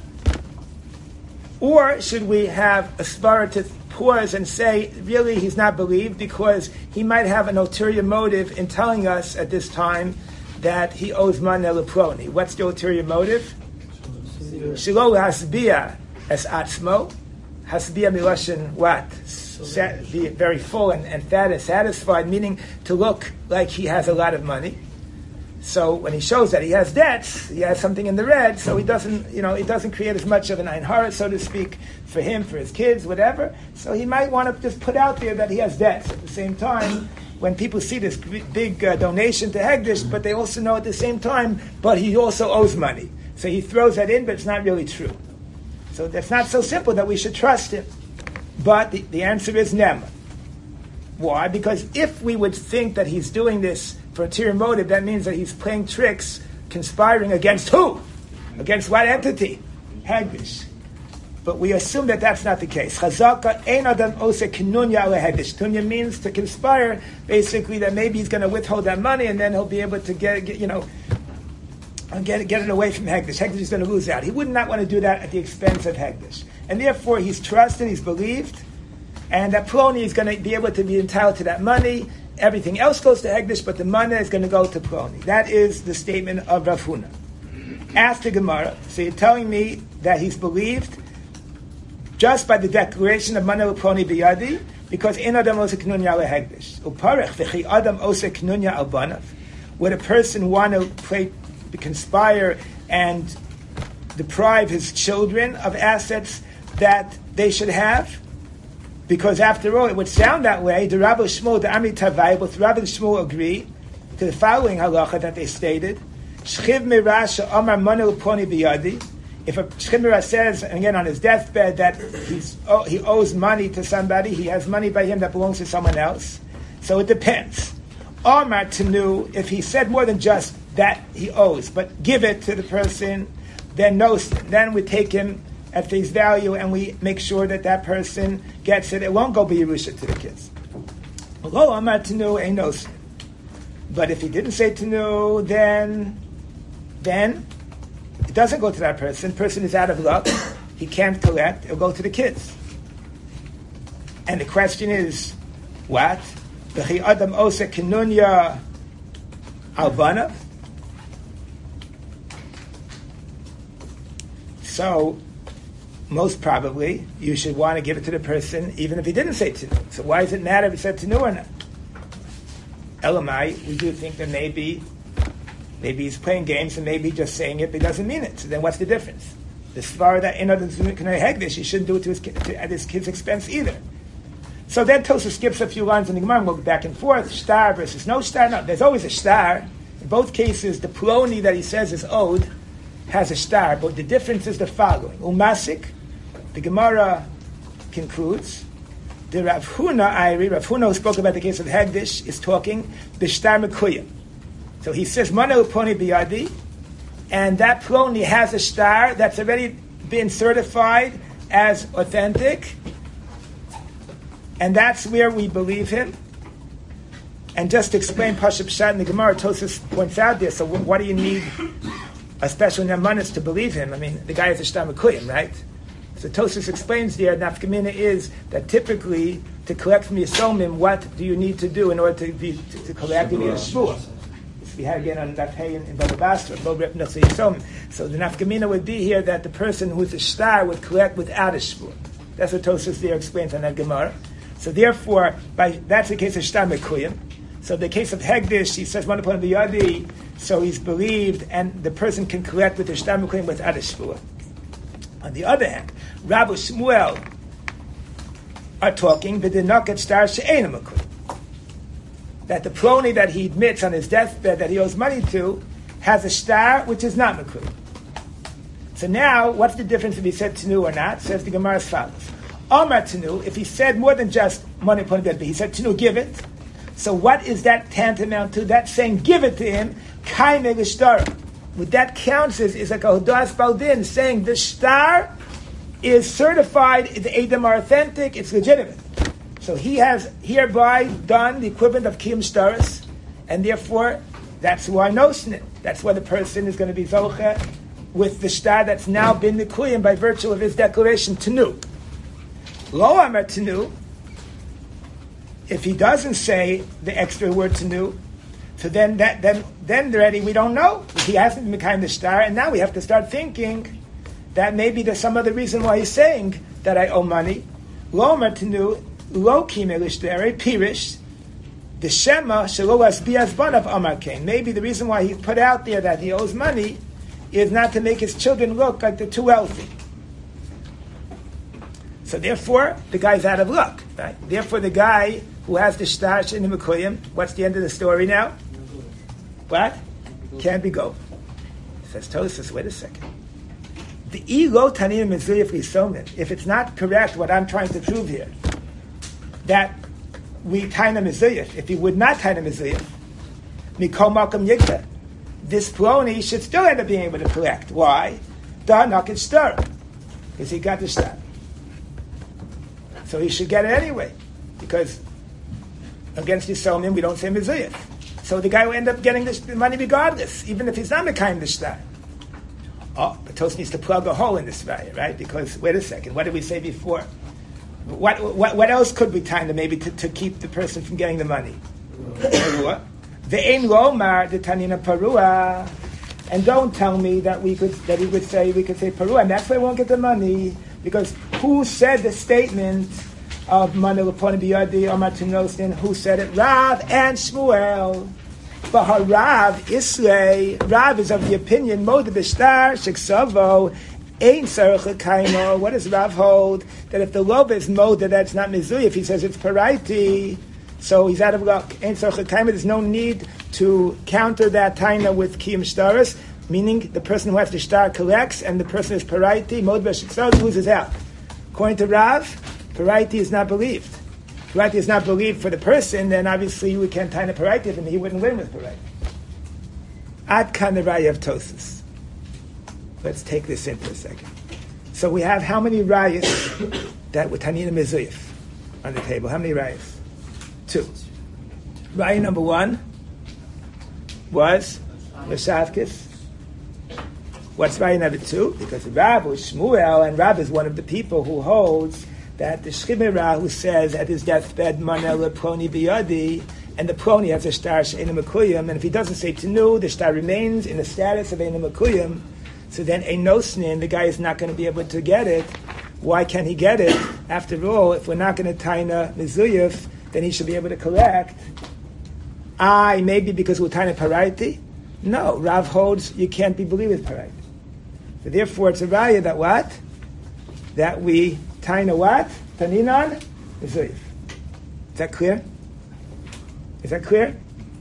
Or should we have a svara to pause and say, really, he's not believed because he might have an ulterior motive in telling us at this time that he owes money leploni. What's the ulterior motive? Shelo hasbia es atzmo. Hasbia miloshin what? Be very full and fat and satisfied, meaning to look like he has a lot of money. So when he shows that he has debts, he has something in the red, so he doesn't, it doesn't create as much of an ein hara, so to speak, for him, for his kids, whatever. So he might want to just put out there that he has debts. At the same time, when people see this big donation to Hegdish, but they also know at the same time, but he also owes money. So he throws that in, but it's not really true. So that's not so simple that we should trust him. But the answer is nema. Why? Because if we would think that he's doing this for ulterior motive, that means that he's playing tricks, conspiring against who? Against what entity? Hegdish. But we assume that that's not the case. Chazaka ein adam ose kinunya ale Hegdish. Tunya means to conspire, basically that maybe he's going to withhold that money and then he'll be able to get it away from Hegdish. Hegdish is going to lose out. He would not want to do that at the expense of Hegdish. And therefore he's trusted, he's believed, and that Ploni is going to be able to be entitled to that money. Everything else goes to Hegdish, but the money is going to go to Ploni. That is the statement of Rav Huna. Ask the Gemara, so you're telling me that he's believed just by the declaration of Mana Ploni biyadi, because in Adam Ose Knunya le Hegdish. Uparech v'chi Adam Ose Knunya al Banav. Would a person want to conspire and deprive his children of assets that they should have? Because after all, it would sound that way. The Rabbi Shmuel, the Ami Tavai, both Rabbi and Shmuel agree to the following halacha that they stated. Shchiv mirasha amar manu poni biyadi. If a Shchiv mirasha says, again on his deathbed, that he owes money to somebody, he has money by him that belongs to someone else. So it depends. Amar tenu, if he said more than just that he owes, but give it to the person, then then we take him at face value, and we make sure that person gets it. It won't go be Yerusha to the kids. Although Amar Tenu ain't no sin. But if he didn't say Tenu, then it doesn't go to that person. Person is out of luck. He can't collect. It'll go to the kids. And the question is, what? V'chi Adam Ose Kinunya Albana? So, most probably, you should want to give it to the person, even if he didn't say Tenu. So why does it matter if he said Tenu or not? Elamai, we do think there may be Maybe he's playing games and maybe just saying it, but he doesn't mean it. So then what's the difference? The svara that in other hegdish, he shouldn't do it at his kid's expense either. So then Tosfos skips a few lines in the Gemara and we'll go back and forth. Star versus no star. No, there's always a star. In both cases, the ploni that he says is owed has a star, but the difference is the following. Umasik, the Gemara concludes, the Rav Huna who spoke about the case of Hegdish, is talking b'shtar mekuyim. So he says, Mana uponi biyadi, and that ploni has a star that's already been certified as authentic, and that's where we believe him. And just to explain Pashup Pshat in the Gemara, Tosfos points out there, so what do you need a special nemanis to believe him? I mean, the guy is a shtar mekuyim, right? So Tosfos explains there, nafkamina is that typically, to collect from Yisomim, what do you need to do in order to collect in Yeshua? We had again on that pay in Baba Basra, so the nafkamina would be here that the person who's a shtar would collect without a shvur. That's what Tosfos there explains on that Gemara. So therefore, that's the case of shtar mekuyim. So the case of Hegdish, he says, one upon the yadi, so he's believed, and the person can collect with the shtar mekuyim without a shvur. On the other hand, Rabbi Shmuel are talking b'dinakat shtar she'ena mekuyim, that the ploni that he admits on his deathbed that he owes money to has a shtar which is not mekuyim. So now, what's the difference if he said tenu or not? Says the Gemara as follows. Omar tenu, if he said more than just money upon deathbed, he said tenu, give it. So what is that tantamount to? That saying, give it to him, kaimei l'shtar. What that counts is like a hodas baldin, saying the shtar is certified, the edom are authentic, it's legitimate. So he has hereby done the equivalent of kiyum shtaris, and therefore that's why nosnin. That's why the person is going to be zoche with the shtar that's now been nikuyim by virtue of his declaration tenu. Lo amar tenu. If he doesn't say the extra word tenu, so then already we don't know. He hasn't become the shtar, and now we have to start thinking that maybe there's some other reason why he's saying that I owe money. Lo amar tenu. Lo kimei l'shtarei pirish the shema shelo asbias banav amar kain. Maybe the reason why he put out there that he owes money is not to make his children look like they're too wealthy. So therefore, the guy's out of luck. Right? Therefore, the guy who has the shtar in the mekuyim, what's the end of the story now? What? Can't be go. Says Tosfos, wait a second. The elo tanim mezuyif lisomin. If it's not correct, what I'm trying to prove here, that we taina mezuyif, if he would not taina mezuyif, mikol malkam yigda, this ploni should still end up being able to collect. Why? Da naked shtar, because he got the shtar. So he should get it anyway, because against Yisomim we don't say mezuyif. So the guy will end up getting the money regardless, even if he's not mekayim the shtar. Oh, but Tosfos needs to plug a hole in this value, right? Because wait a second, what did we say before? What else could we time to maybe to keep the person from getting the money? Ve'ein lomar the tanina parua, and don't tell me that we could say parua, and that's why we won't get the money, because who said the statement of manu l'poni biyadi amar tunosin? Who said it? Rav and Shmuel. But Rav Islay, Rav is of the opinion Moed b'shtar sheksavo. Ein tzarich l'kaimo. What does Rav hold? That if the loba is moda, that's not mizui. If he says it's paraiti, so he's out of luck. Ein tzarich l'kaimo. There's no need to counter that taina with kiyum shtaris, meaning the person who has the shtar collects, and the person is paraiti. Moda b'shiksav loses out. According to Rav, paraiti is not believed. Paraiti is not believed for the person, then obviously we can't taina paraiti, and he wouldn't win with paraiti. Ad kan the raya of Tosfos. Let's take this in for a second. So we have how many rayas that were Tanina Mezuyif on the table? How many rayas? 2. Raya number 1 was Leshavkis. What's raya number 2? Because Rav was Shmuel, and Rav is one of the people who holds that the Shchimera who says at his deathbed, Mana leploni biyadi, and the ploni has a shtar she'ena mekuyim, and if he doesn't say tenu, the shtar remains in the status of ena mekuyim. So then a nosnin, the guy is not going to be able to get it. Why can't he get it? After all, if we're not going to taina mezuyif, then he should be able to collect. Maybe because we're taina paraiti. No, Rav holds you can't be believed with Paraita. So therefore, it's a raya that what? That we taina what? Taninan Mezuyif. Is that clear? Is that clear?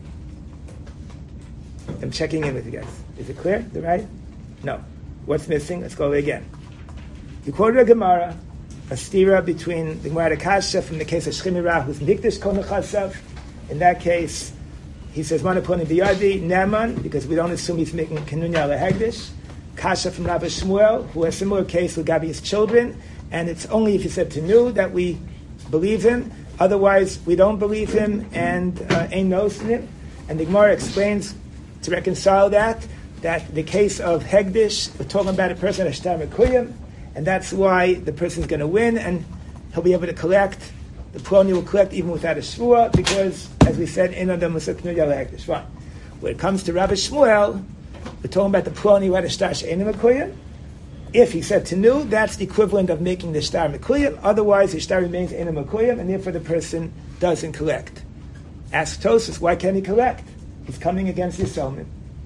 I'm checking in with you guys. Is it clear? The right? No. What's missing? Let's go over again. You quoted a Gemara, a stira between the Gemara Kasha from the case of Shchimira, who's Mikdash Kol Nechasav. In that case, he says, Manaponi Biyadi, Neman, because we don't assume he's making Kenunya ala Hegdish. Kasha from Rabbi Shmuel, who has a similar case with Gabi's children, and it's only if he said Tenu that we believe him. Otherwise, we don't believe him and ain't knows him. And the Gemara explains to reconcile that the case of Hegdish, we're talking about a person at Shtar Mekuyim, and that's why the person's going to win, and he'll be able to collect. The Ploni will collect even without a Shvua, because, as we said, in the Musaknu Yal Hegdish. Fine. When it comes to Rabbi Shmuel, we're talking about the Ploni who had a Shtar She'enim Mekuyim. If he said Tenu, that's the equivalent of making the Shtar Mekuyim. Otherwise, the Shtar remains in a Mekuyim, and therefore the person doesn't collect. Ask Tosfos, why can't he collect? He's coming against Yisomim.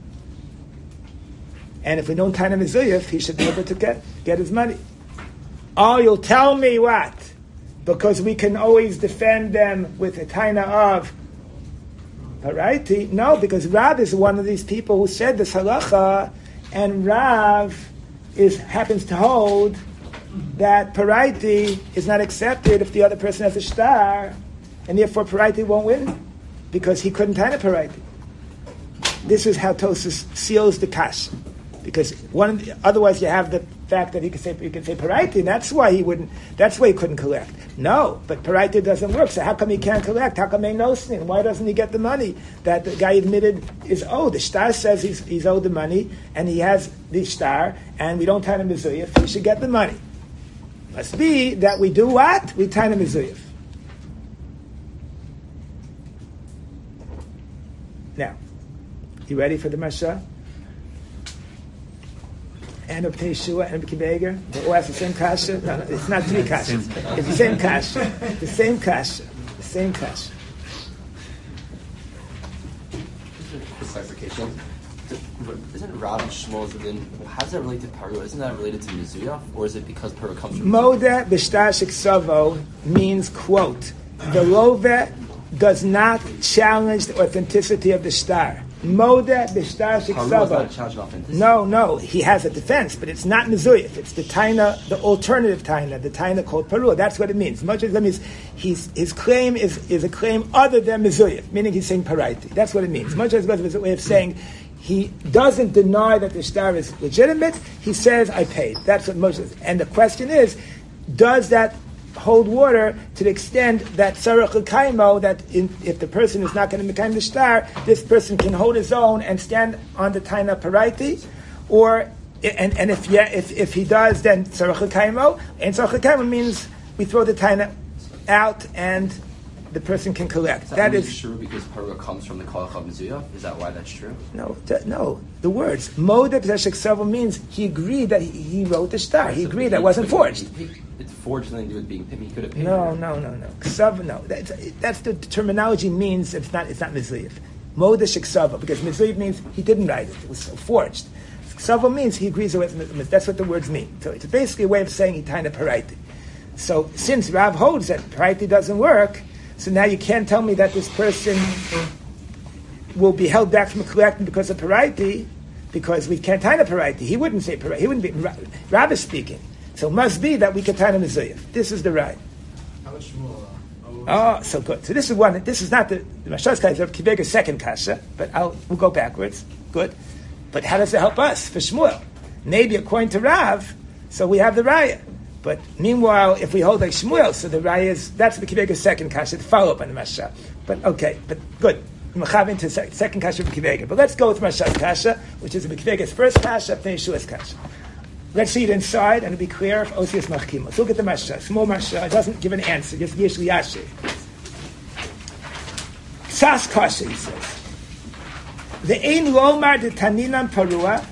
And if we don't Taina Mezuyif, he should be able to get his money. Oh, you'll tell me what? Because we can always defend them with a Taina of Paraiti. No, because Rav is one of these people who said this halacha, and Rav happens to hold that Paraiti is not accepted if the other person has a star, and therefore Paraiti won't win, because he couldn't Taina Paraiti. This is how Tosfos seals the kash, because otherwise you have the fact that you can say Paraiti, and that's why he couldn't collect. No, but Paraiti doesn't work. So how come he can't collect? How come he knows him? Why doesn't he get the money that the guy admitted is owed? The star says he's owed the money, and he has the star, and we don't Taina Mezuyif. He should get the money. Must be that we do what? We Taina Mezuyif. Now, you ready for the Masha? And of Teshua and of Kibeger? They all have the same kasha? No, it's not three kashas. It's the same kasha. The same kasha. The same kasha. Clarification. Isn't Rav and Shmuel's din, how does that relate to Paru? Isn't that related to Mizuyah? Or is it because Paru comes from Moda b'shtar sheksavo means, quote, the Love does not challenge the authenticity of the star. Moda b'shtar sheksavo. No, he has a defense, but it's not Mizuyah. It's the Taina, the alternative Taina, the Taina called Paru. That's what it means. Much as that means his claim is a claim other than Mizuyah, meaning he's saying Paraiti. That's what it means. Much as it's a way of saying he doesn't deny that the star is legitimate. He says, I paid. That's what Moshe. And the question is, does that hold water to the extent that Sarach L'Kaimo, that if the person is not going to become the star, this person can hold his own and stand on the Taina Paraiti? Or, and if he does, then Sarach L'Kaimo. And Sarach L'Kaimo means we throw the Taina out and the person can collect. That is true because Paru comes from the Kolach of Mizuyah? Is that why that's true? No. The words Moda B'Shek Sevel means he agreed that he wrote the star. He agreed that wasn't forged. It's forged nothing to do with being he could have paid. No. Ksav, no. That's the terminology means it's not Mizuyah. Moda Shek Sevel, because Mizuyah means he didn't write it. It was forged. Sevel means he agrees with it. That's what the words mean. So it's basically a way of saying he taina Paraiti. So since Rav holds that Paraiti doesn't work, so now you can't tell me that this person will be held back from collecting because of Paraiti, because we can't taina Paraiti. He wouldn't say Paraiti. He wouldn't be. Rav is speaking. So it must be that we can taina Mizuyah. This is the right. Oh, so good. So this is one. This is not the Mashas Kasha of Kibeger's second kasha, but we'll go backwards. Good. But how does it help us for Shmuel? Maybe according to Rav, so we have the raya. But meanwhile, if we hold like Shmuel, so the raya is, that's the Kibeger's second kasha, the follow-up on the Masha. But okay, but good. Machav into second kasha of Kibeger. But let's go with Masha's kasha, which is the Kibeger's first kasha, then Yeshua's kasha. Let's see it inside, and it'll be clear if Osias Machkima. Let's look at the Masha. Small Masha. It doesn't give an answer, just Yesh Liyashi. Sas kasha, he says. The Ein Lomar de Taninan Parua.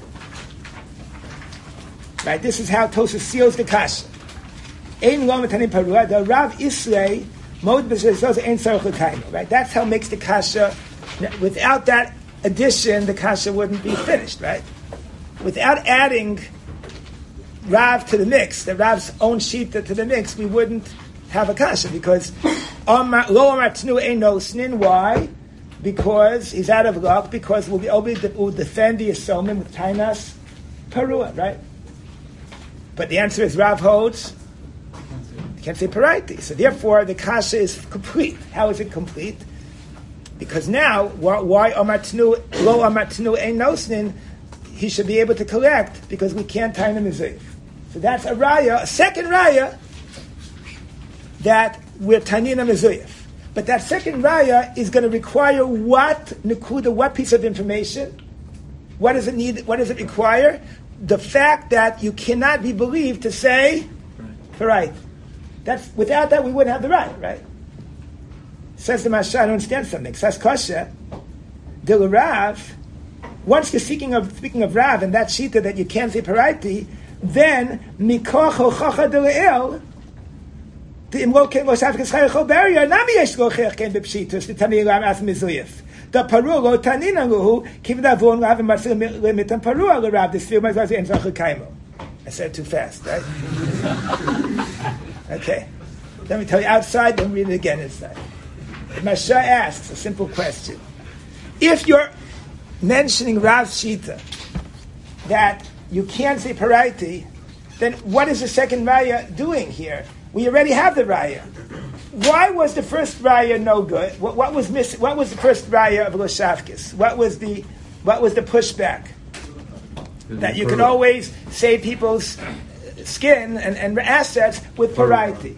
Right, this is how Tosfos seals the kasha. Ein Lomar Taninan Parua. The Rav Islay Mod B'Shezos Ein Sarach L'Kaimo. Right, that's how it makes the kasha. Without that addition, the kasha wouldn't be finished, right? Without adding Rav to the mix, the Rav's own shita to the mix, we wouldn't have a kasha, because lo amar tnu ein nosnin. Why? Because he's out of luck, because we'll defend the Yisomim with Tainas Parua, right? But the answer is Rav holds, you can't say Paraiti. So therefore, the kasha is complete. How is it complete? Because now, why lo amar tnu ein nosnin, he should be able to collect, because we can't tie him mizuyif. So that's a raya, a second raya, that we're tanina mizuyif. But that second raya is going to require what nekuda, what piece of information? What does it need? What does it require? The fact that you cannot be believed to say, right. That's without that we wouldn't have the right? Says the Mashal, I don't understand something. Says Kasha, the Rav. Once you're speaking of Rav and that shita that you can't say paraiti, then mikoch hochacha deleil. The imloken lo shafkes chayachol barrier nami yesh lo chayach ken bepshitus the tani ram as mizuyef. The paru lo tanina luhu kivin avon rav marsil limitan paru lo rav this film as en zachul kaimo. I said it too fast, right? Okay, let me tell you outside, then read it again inside. Masha asks a simple question: if you're mentioning Rav Shita that you can't say paraiti, then what is the second raya doing here? We already have the raya. Why was the first raya no good? What was missing? What was the first raya of Loshafkis? What was the pushback? That you can always save people's skin and assets with paraiti.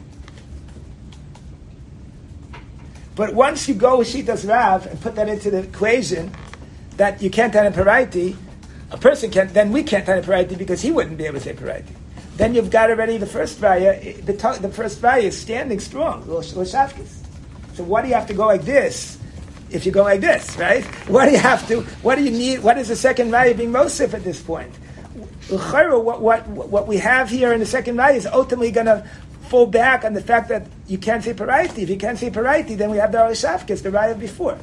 But once you go with Shitas Rav and put that into the equation, that you can't tie in paraiti, a person can't, then we can't tie in paraiti because he wouldn't be able to say paraiti. Then you've got already the first raya. The first raya is standing strong. L'shafkis. So what do you have to go like this? If you go like this, right? What do you have to? What do you need? What is the second raya being mosif at this point? What we have here in the second raya is ultimately going to fall back on the fact that you can't say paraiti. If you can't say paraiti, then we have the l'shafkis, the raya before.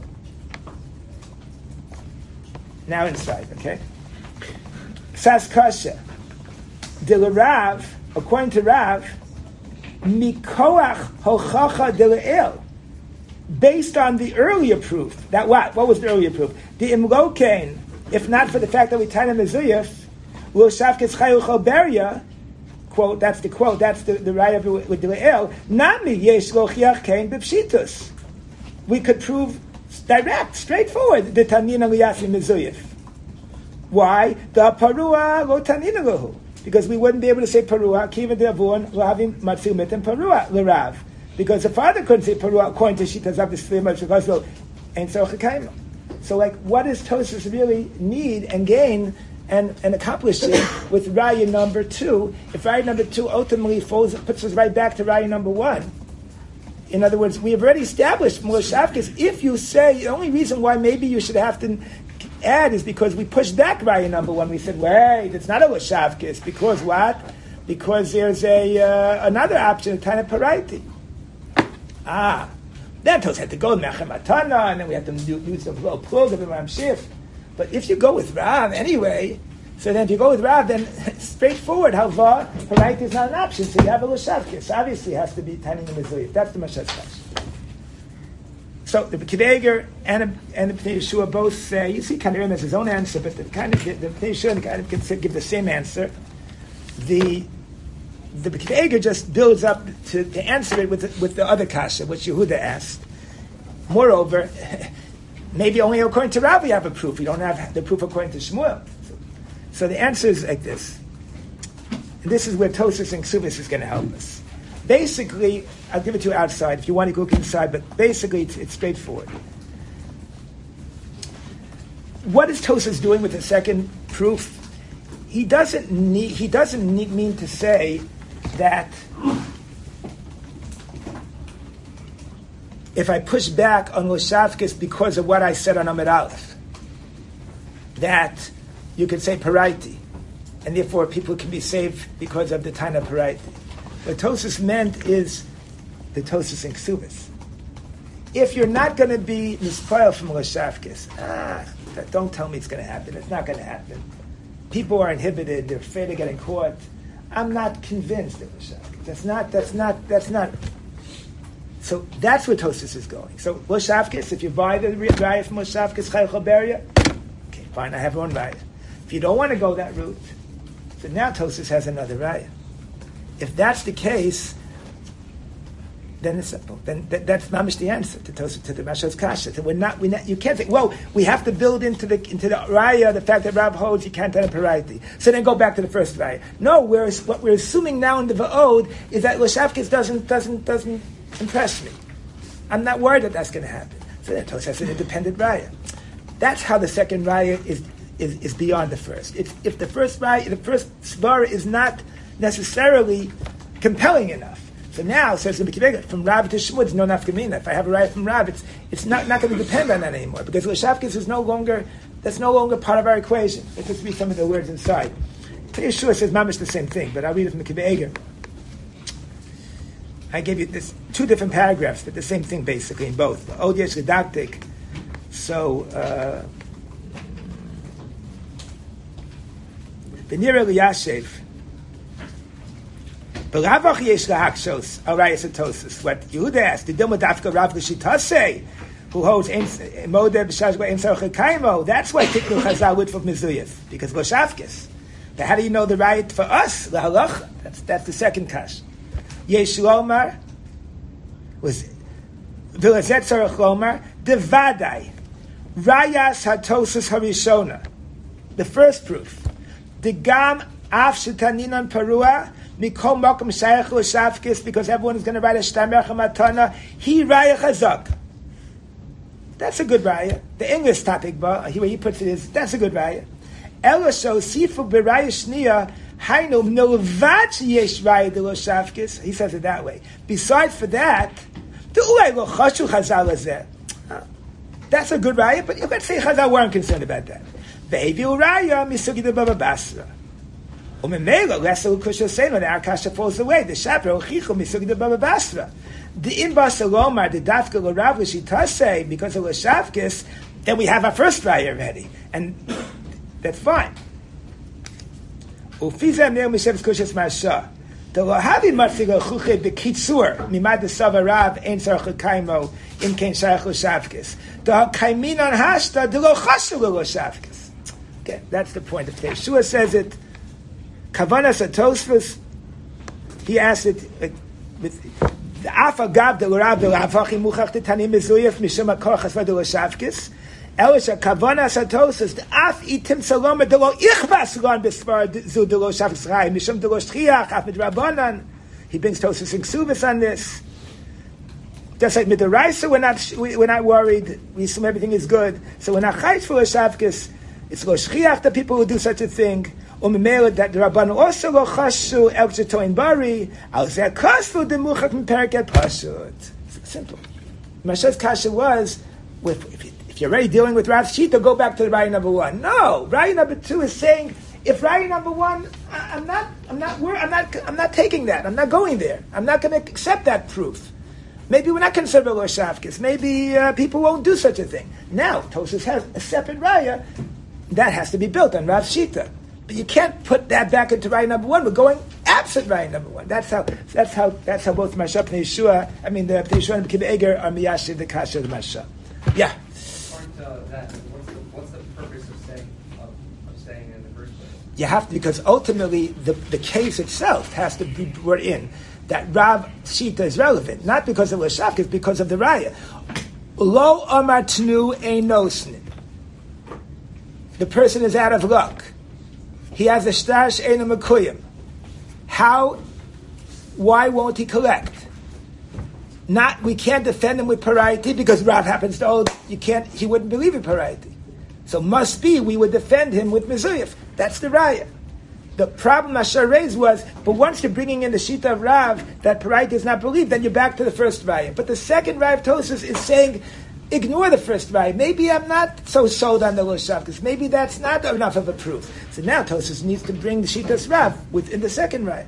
Now inside, okay? Sas kasha. De Rav, according to Rav, mikoach hochacha de le'el, based on the earlier proof. That what? What was the earlier proof? The imlokein, if not for the fact that we tied him mezuyif, will shafkes chayuchol beria. Quote. That's the quote. That's the raya with de le'el. Nami yesh lochiach kein b'pshitus. We could prove direct, straightforward. The tanina liyasi mezuyif. Why? The parua lo tanina lohu. Because we wouldn't be able to say parua, kiva de avon lavim matzu mitem parua lerav. Because the father couldn't say parua according to Shita Zav Desfima Shekazlo and so chakaima. So, like, what does Tosfos really need and gain and accomplish with raya number 2? If raya number 2 ultimately puts us right back to raya number 1. In other words, we have already established Moshavkis. If you say the only reason why maybe you should have to add is because we pushed back raya number 1. We said, wait, it's not a Lashavkis. Because what? Because there's another option, a kind of paraiti. Then Tos had to go Mechem Atana, and then we had to do some little plug of the Ramshif. But if you go with Rav anyway, so then if you go with Rav, then straightforward, Halva, paraiti is not an option, so you have a Lashavkis. Obviously, it has to be Tani Mezuyif. That's the Mashas Kash. So the B'kei Eger and the B'nai Yeshua both say, you see, Kanarim has his own answer, but the B'nai Yeshua and the Kanarim can give the same answer. The B'kei Eger just builds up to answer it with the other kasha, which Yehuda asked. Moreover, maybe only according to Rav we have a proof. We don't have the proof according to Shmuel. So the answer is like this. And this is where Tosfos and Ksubis is going to help us. Basically, I'll give it to you outside if you want to look inside, but basically it's straightforward. What is Tosfos doing with the second proof? He doesn't mean to say that if I push back on Lashavkis because of what I said on Amid Aleph, that you could say paraiti, and therefore people can be saved because of the Taina paraiti. What Tosfos meant is the Tosfos and Ksubis. If you're not going to be mispayel from Lashavkis, Don't tell me it's going to happen. It's not going to happen. People are inhibited. They're afraid of getting caught. I'm not convinced it was Shafkis. That's not. So that's where Tosfos is going. So Shafkis, if you buy the raya from Shafkis Chayil Beria, okay, fine, I have one raya. If you don't want to go that route, so now Tosfos has another raya. If that's the case, then it's simple. Then that's mamish the answer to Tosfos, to the Mashal's Kasha. So you can't say, well, we have to build into the raya the fact that Rav holds you can't have a variety. So then go back to the first raya. No, what we're assuming now in the Va'od is that Shafkis doesn't impress me. I'm not worried that that's going to happen. So then Tosfos has an independent raya. That's how the second raya is beyond the first. If the first raya, the first svara is not necessarily compelling enough. So now, says the Mikvega, from Rav to Shmuel, it's no nafkamina. If I have a raya from Rav, it's not going to depend on that anymore, because L'Shafkis is no longer part of our equation. Let's just read some of the words inside. Yeshua says mamish the same thing, but I'll read it from the Mikvega. I gave you this two different paragraphs, but the same thing basically in both. Od yesh redaktik. So, v'nira liyashev. B'ravach yesh lahakshos arayas atosis. What Yehuda asked, the dilma dafka Rav Geshitase, who holds modeh b'shashba ein sarach kaimo. That's why tiknu chazal would for mizuyas, because Shafkis. But how do you know the right for us? Lahalacha. That's the second kash. Yesh lomar was v'lazet sarach lomar devadai rayas hatosis harishona. The first proof. The gam af shetaninan parua mikol makom shayach l'shafkis, because everyone is going to write a shtamer chamatana. He raya chazak. That's a good raya. The English topic, but where he puts it is that's a good raya. Elisho sifu b'raya shniya. He says it that way. Besides for that, that's a good raya, but let's say Chazal weren't concerned about that. The Akasha falls away. The Shaper the in Basalomar, the Dafka L'Rav L'Shitase, because of L'Shafkis, then we have our first raya already, and that's fine. Ufizem neu misheves kushes masha. The lohavi matzigo chuche bekitsur mimad desava Rav ein sarach kaimo im kein shayach l'shavkis. The kaimin on hashta the lo chashu l'shavkis. Okay, that's the point of today. Yeshua says it. Kavanas atosfus. He asks it with the afa gab the Rav the afachi muchach the tanim mezuyef mishum akor chasva the l'shavkis. Elisha kavana satosis the af itim saloma de lo ichvas gon besvar zu de lo shafsrai mishum de lo shchiach af mit rabbanan. He brings Tosfos and Ksubis on this. Just like with the Raisa, we're not worried. We assume everything is good. So when achayt for a shavkis, it's lo shchiach the people who do such a thing. Umimela that the rabbanan also lo chashu el chetoin bari al zeh kasvu de muchak miperiket pashut. Simple. Masha's kasha was if you're already dealing with Rav Shita, go back to the raya number one. No, raya number two is saying if raya number one, I'm not taking that. I'm not going there. I'm not going to accept that proof. Maybe we're not concerned about Shafkis. Maybe people won't do such a thing. Now Tosfos has a separate raya that has to be built on Rav Shita, but you can't put that back into raya number one. We're going absent raya number one. That's how both Mashah and Yeshua, the Yeshua and the Eger are miyashiv the kasha of the Mashah. Yeah. That, what's the purpose of saying in the first place? You have to, because ultimately the case itself has to be brought in that Rav Shita is relevant, not because of L'Shafkis, it's because of the raya. Lo amar tnu einosnin. The person is out of luck. He has a shtash ein mekuyim. Why won't he collect? We can't defend him with pariety because Rav happens to hold he wouldn't believe in pariety. So must be we would defend him with mezuyif. That's the raya. The problem Asher raised was, but once you're bringing in the shita of Rav that pariety is not believed, then you're back to the first raya. But the second raya of Tosfos is saying, ignore the first raya. Maybe I'm not so sold on the L'Shafkis. Maybe that's not enough of a proof. So now Tosfos needs to bring the shita's Rav within the second raya.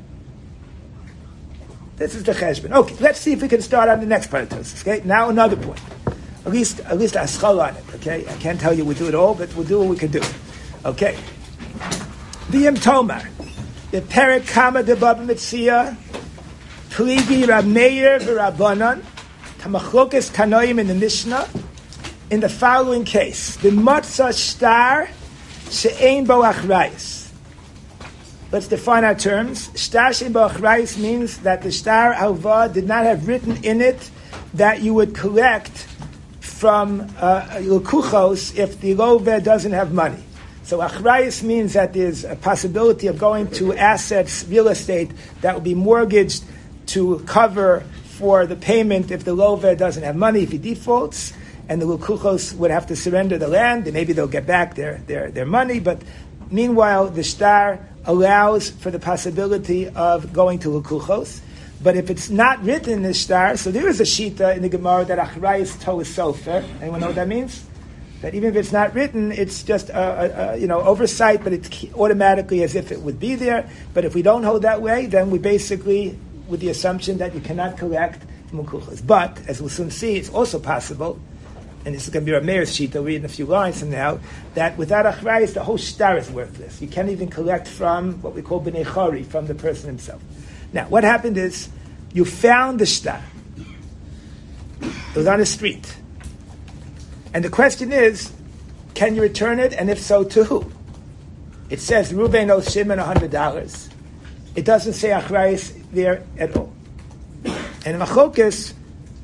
This is the cheshbon. Okay, let's see if we can start on the next part of Tosfos. Okay, now another point. At least a schal on it, okay? I can't tell you we do it all, but we'll do what we can do. Okay. V'yim tomar. The perek kama de baba mitzia. Pligi Rab Meir v'Rabbanan. Tamachlokas kanoim in the Mishnah. In the following case. The matzah shtar she'ein bo achrayis. Let's define our terms. Shtar she'ein bo achrayis means that the shtar halva did not have written in it that you would collect from lukuchos if the loveh doesn't have money. So achrayis means that there's a possibility of going to assets, real estate, that will be mortgaged to cover for the payment if the loveh doesn't have money, if he defaults, and the lukuchos would have to surrender the land, and maybe they'll get back their money, but meanwhile the shtar allows for the possibility of going to lukuchos. But if it's not written in the shtar, so there is a shita in the Gemara that achrayis toh sofer. Anyone know what that means? That even if it's not written, it's just oversight, but it's automatically as if it would be there. But if we don't hold that way, then we basically, with the assumption that you cannot collect from lukuchos. But as we'll soon see, it's also possible, and this is going to be our mayor's shita. We'll read in a few lines from now, that without achrayis, the whole shtar is worthless. You can't even collect from what we call b'nei chori, from the person himself. Now, what happened is, you found the shtar. It was on the street. And the question is, can you return it, and if so, to who? It says, Reuben owes Shimon $100. It doesn't say achrayis there at all. And machlokas,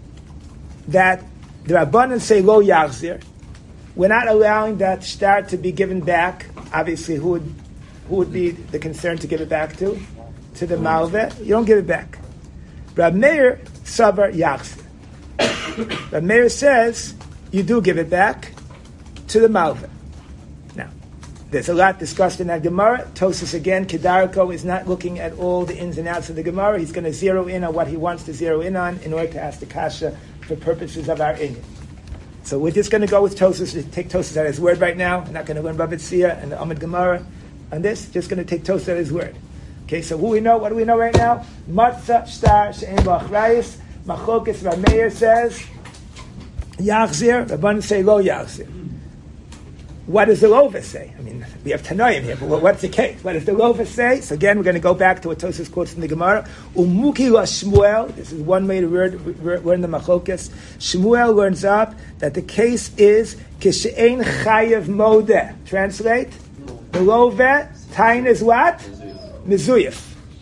that the Rabbanan say, lo yachzir. We're not allowing that shtar to be given back. Obviously, who would be the concern to give it back to? To the malveh. You don't give it back. Rab Meir savar yachzir. Rab Meir says you do give it back to the malveh. Now, there's a lot discussed in that Gemara. Tosas again, Kedarko is not looking at all the ins and outs of the Gemara. He's going to zero in on what he wants to zero in on in order to ask the kasha for purposes of our inyan. So we're just going to go with Tosas, take Tosas at his word right now. We're not going to learn Bava Tzia and the Amud Gemara on this. Just going to take Tosas at his word. Okay, so who we know? What do we know right now? Matzah shtar she'ein bo achrayis. Machlokas Rab Meir says yachzir. Rabbanan say lo yachzir. What does the Lova say? I mean, we have Tanoim here, but what's the case? What does the Lova say? So again, we're going to go back to what Tosas quotes from the Gemara. Umuki la Shmuel. This is one way to learn the Machlokas. Shmuel learns up that the case is kishe'ein chayev modeh. Translate. The Lova tain is what? Mizuyif.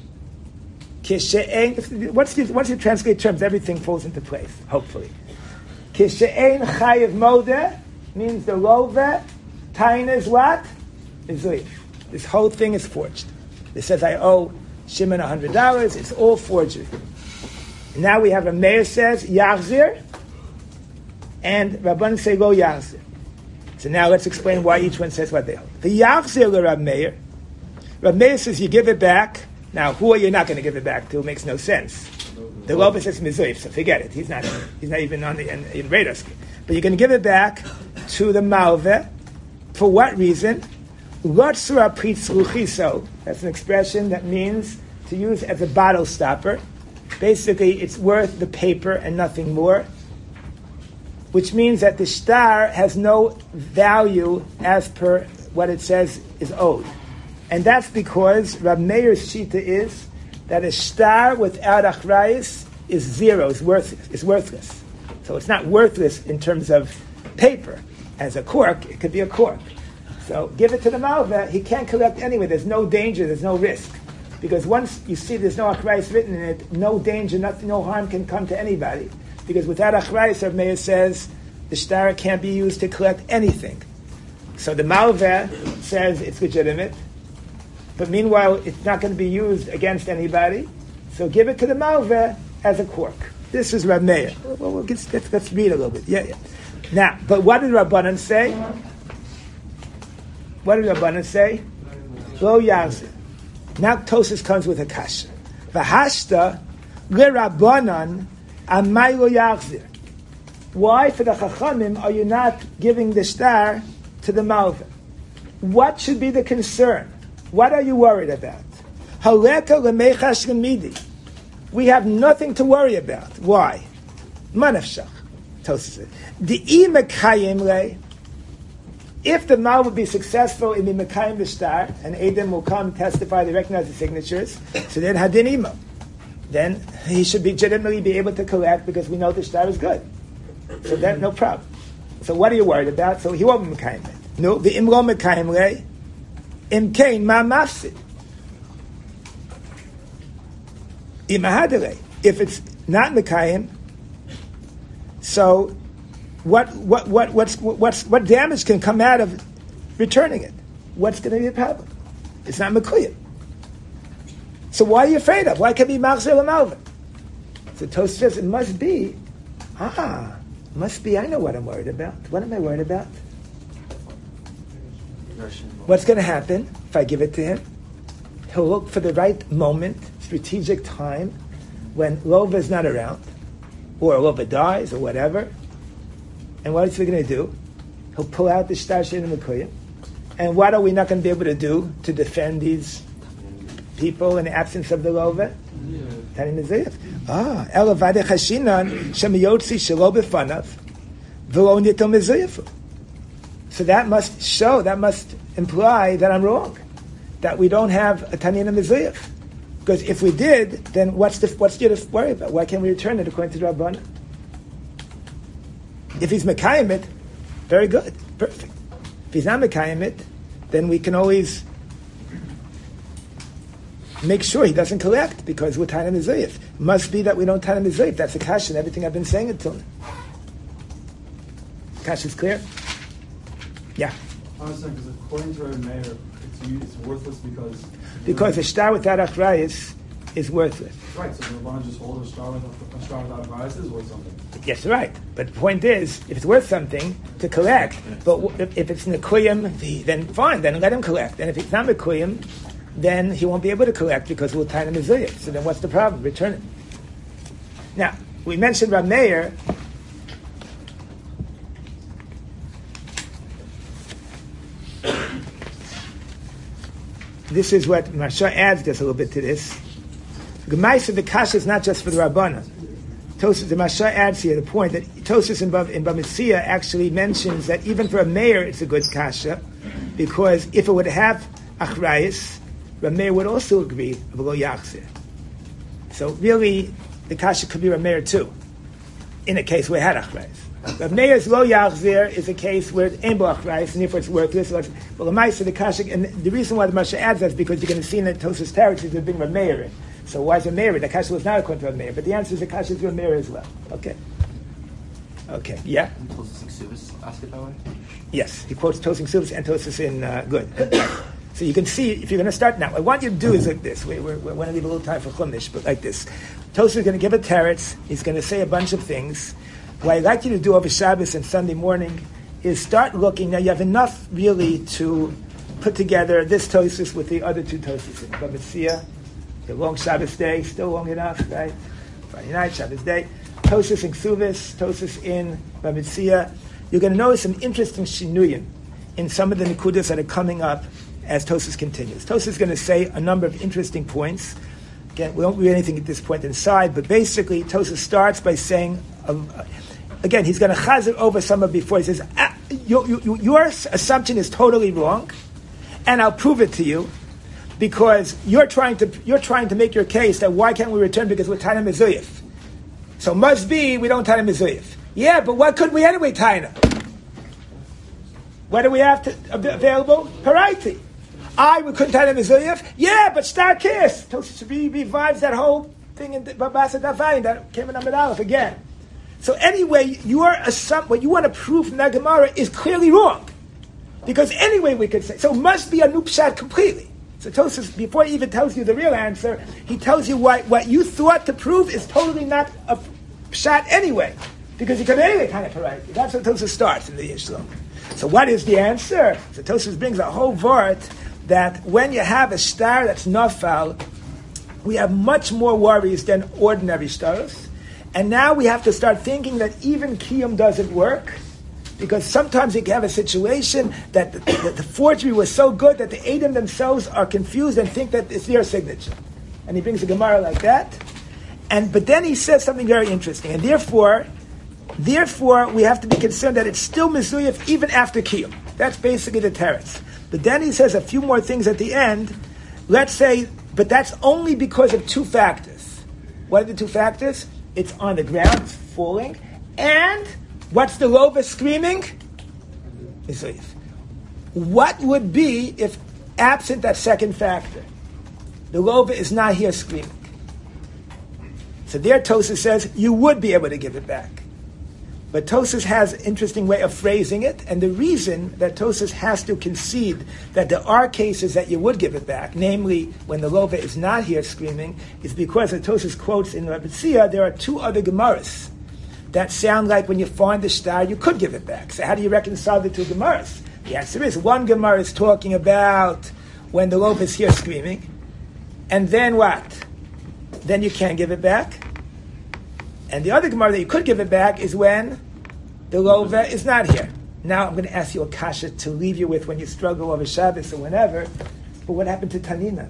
Once you translate terms, everything falls into place, hopefully. Kishe'ein chayev modeh means the love, tain is what? Mizuyif. This whole thing is forged. It says, I owe Shimon $100. It's all forgery. Now we have a mayor says, Yachzir, and Rabban say, Lo Yachzir. So now let's explain why each one says what they hold. The Yachzir le Rab Meir. Rab Meir says you give it back. Now, who are you not going to give it back to? It makes no sense. The Lova says Mizuyif, so forget it. He's not even on the in radar screen. But you're going to give it back to the Malveh. For what reason? Lotzura pritzluchiso. That's an expression that means to use as a bottle stopper. Basically, it's worth the paper and nothing more. Which means that the shtar has no value as per what it says is owed. And that's because Rab Meir's shita is that a shtar without achrayis is zero, is worthless. So it's not worthless in terms of paper. As a cork, it could be a cork. So give it to the malveh, he can't collect anyway. There's no danger, there's no risk. Because once you see there's no achrayis written in it, no danger, nothing, no harm can come to anybody. Because without achrayis, Rab Meir says, the shtar can't be used to collect anything. So the malveh says it's legitimate. But meanwhile, it's not going to be used against anybody. So give it to the malveh as a cork. This is Rab Meir. Well, let's read a little bit. Yeah. Now, but what did Rabbanan say? What did Rabbanan say? Lo yachzir. Now Tosas comes with a kasha. V'hashta leRabbanan amay lo yachzir. Why, for the Chachamim, are you not giving the shtar to the malveh? What should be the concern? What are you worried about? Haleka lemeichash gemidi. We have nothing to worry about. Why? Manafshach. Tosfos. The I Mekayim Le. If the Mal would be successful in the Mekayim V'Shtar, and Edom will come and testify, they recognize the signatures, so then Hadin Imo. Then he should legitimately be able to collect because we know the Shtar is good. So that no problem. So what are you worried about? So he won't be Mekayim. No, the Imlo Mekayim Le, Imkein Ma Mafsid. Imahadele. If it's not Mekayim, so what damage can come out of returning it? What's going to be the problem? It's not Mekuyim. So why are you afraid of? Why can't it be Machzir L'Malvin? So Tosfos says it must be, I know what I'm worried about. What am I worried about? What's going to happen if I give it to him? He'll look for the right moment, strategic time, when Lova is not around, or Lova dies, or whatever. And what is he going to do? He'll pull out the Shtar Shein Mekuyim. And what are we not going to be able to do to defend these people in the absence of the Lova? Tani Mezuyaf. Ela Vade Chashinan Shemiyotzi Shelo B'Fanav V'lo Nitel Mezuyaf. So that must imply that I'm wrong, that we don't have a Tanina Mezuyaf. Because if we did, then what's there to worry about? Why can't we return it according to the Rabbanah? If he's Mekayim it, very good, perfect. If he's not Mekayim it, then we can always make sure he doesn't collect because we're Tanina Mezuyaf. Must be that we don't Tanina Mezuyaf. That's the kasha and everything I've been saying until now. Kasha is clear? Yeah. I was saying, because according to our mayor, it's worthless because a shtar without achrayus is worthless. Right, so the Rabbanah just hold a shtar without achrayus is worth something. Yes, right. But the point is, if it's worth something to collect, but if it's Nekuyim, then fine, then let him collect. And if it's not Nekuyim, then he won't be able to collect because we'll tie him Mezuyah. So then what's the problem? Return it. Now, we mentioned Rav Meir. This is what Marsha adds just a little bit to this. Gemaisa, the kasha is not just for the Rabbana. Tosfos, the Marsha adds here the point that Tosfos in Bamitzia actually mentions that even for a mayor it's a good kasha, because if it would have achrayus, Rav Meir would also agree below yachzir. So really, the kasha could be Rav Meir too, in a case where it had achrayus. Rav Meir's lo yachzir is a case where it's ein bo achrayus, and therefore it's worthless. But the Maisa, the kasha, and the reason why the Marsha adds that is because you're going to see in the Tosfos territories they bring Rav Meir in. So why is Rav Meir in? The kasha was not according to Rav Meir, but the answer is the kasha is Rav Meir as well. Okay. Yeah. Tosfos and Ksubis ask it that way. Yes, he quotes Tosfos and Ksubis and Tosfos in good. So you can see, if you're going to start now, what I want you to do is like this. We're going to leave a little time for Chumash, but like this. Tosfos is going to give a teretz. He's going to say a bunch of things. What I'd like you to do over Shabbos and Sunday morning is start looking. Now you have enough really to put together this Tosfos with the other two Tosfos in Bamitzia. The long Shabbos day, still long enough, right? Friday night, Shabbos day. Tosfos in Ksubis, Tosfos in Bamitzia. You're going to notice some interesting shinuyim in some of the nekudas that are coming up as Tosfos continues. Tosfos is going to say a number of interesting points. Again, we don't read anything at this point inside, but basically Tosfos starts by saying, again, he's going to chazir over some of before. He says, your assumption is totally wrong, and I'll prove it to you, because you're trying to make your case that why can't we return because we're Taina Mezuyif. So must be we don't Taina Mezuyif. Yeah, but what could we anyway Taina? What do we have available? Paraiti. We couldn't Taina Mezuyif. Yeah, but Star Kiss. Tosfos revives that whole thing in Babasa Davayin that came in Amid Aleph again. So anyway, what you want to prove from that Gemara is clearly wrong. Because anyway we could say, so it must be a new pshat completely. So Tosfos, before he even tells you the real answer, he tells you what you thought to prove is totally not a pshat anyway. Because you could anyway kind of correct. That's what Tosfos starts in the Yishlom. So what is the answer? So Tosfos brings a whole vart that when you have a star that's nafal, we have much more worries than ordinary stars. And now we have to start thinking that even Kiyum doesn't work, because sometimes you can have a situation that the forgery was so good that the Edom themselves are confused and think that it's their signature. And he brings a Gemara like that. But then he says something very interesting. And therefore, Therefore, we have to be concerned that it's still mezuyif even after kiyum. That's basically the teretz. But then he says a few more things at the end. Let's say, but that's only because of two factors. What are the two factors? It's on the ground, it's falling, and what's the lova screaming? Mezuyif. What would be if absent that second factor? The lova is not here screaming. So there Tosas says you would be able to give it back. But Tosas has an interesting way of phrasing it, and the reason that Tosas has to concede that there are cases that you would give it back, namely when the lova is not here screaming, is because, as Tosas quotes in Rabbi Tzia, there are two other Gemaras that sound like when you find the star, you could give it back. So how do you reconcile the two Gemaras? The answer is, one Gemara is talking about when the lova is here screaming, and then what? Then you can't give it back. And the other Gemara that you could give it back is when the lova is not here. Now I'm going to ask you a kasha to leave you with when you struggle over Shabbos or whenever. But what happened to Tanina?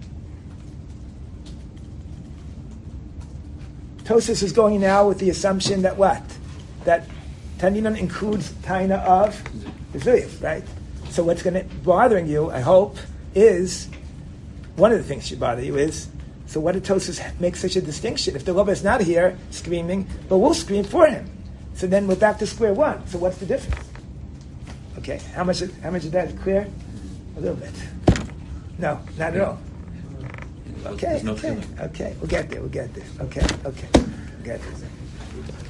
Tosas is going now with the assumption that what? That Tanina includes Taina of Zuyif, right? So what's going to bothering you, I hope, is one of the things should bother you is, so what did Tosas make such a distinction? If the lova is not here screaming, but we'll scream for him. So then we're back to square one. So what's the difference? Okay, how much of that is clear? A little bit. No, not at all. Okay, okay, we'll get there. Okay, we'll get there.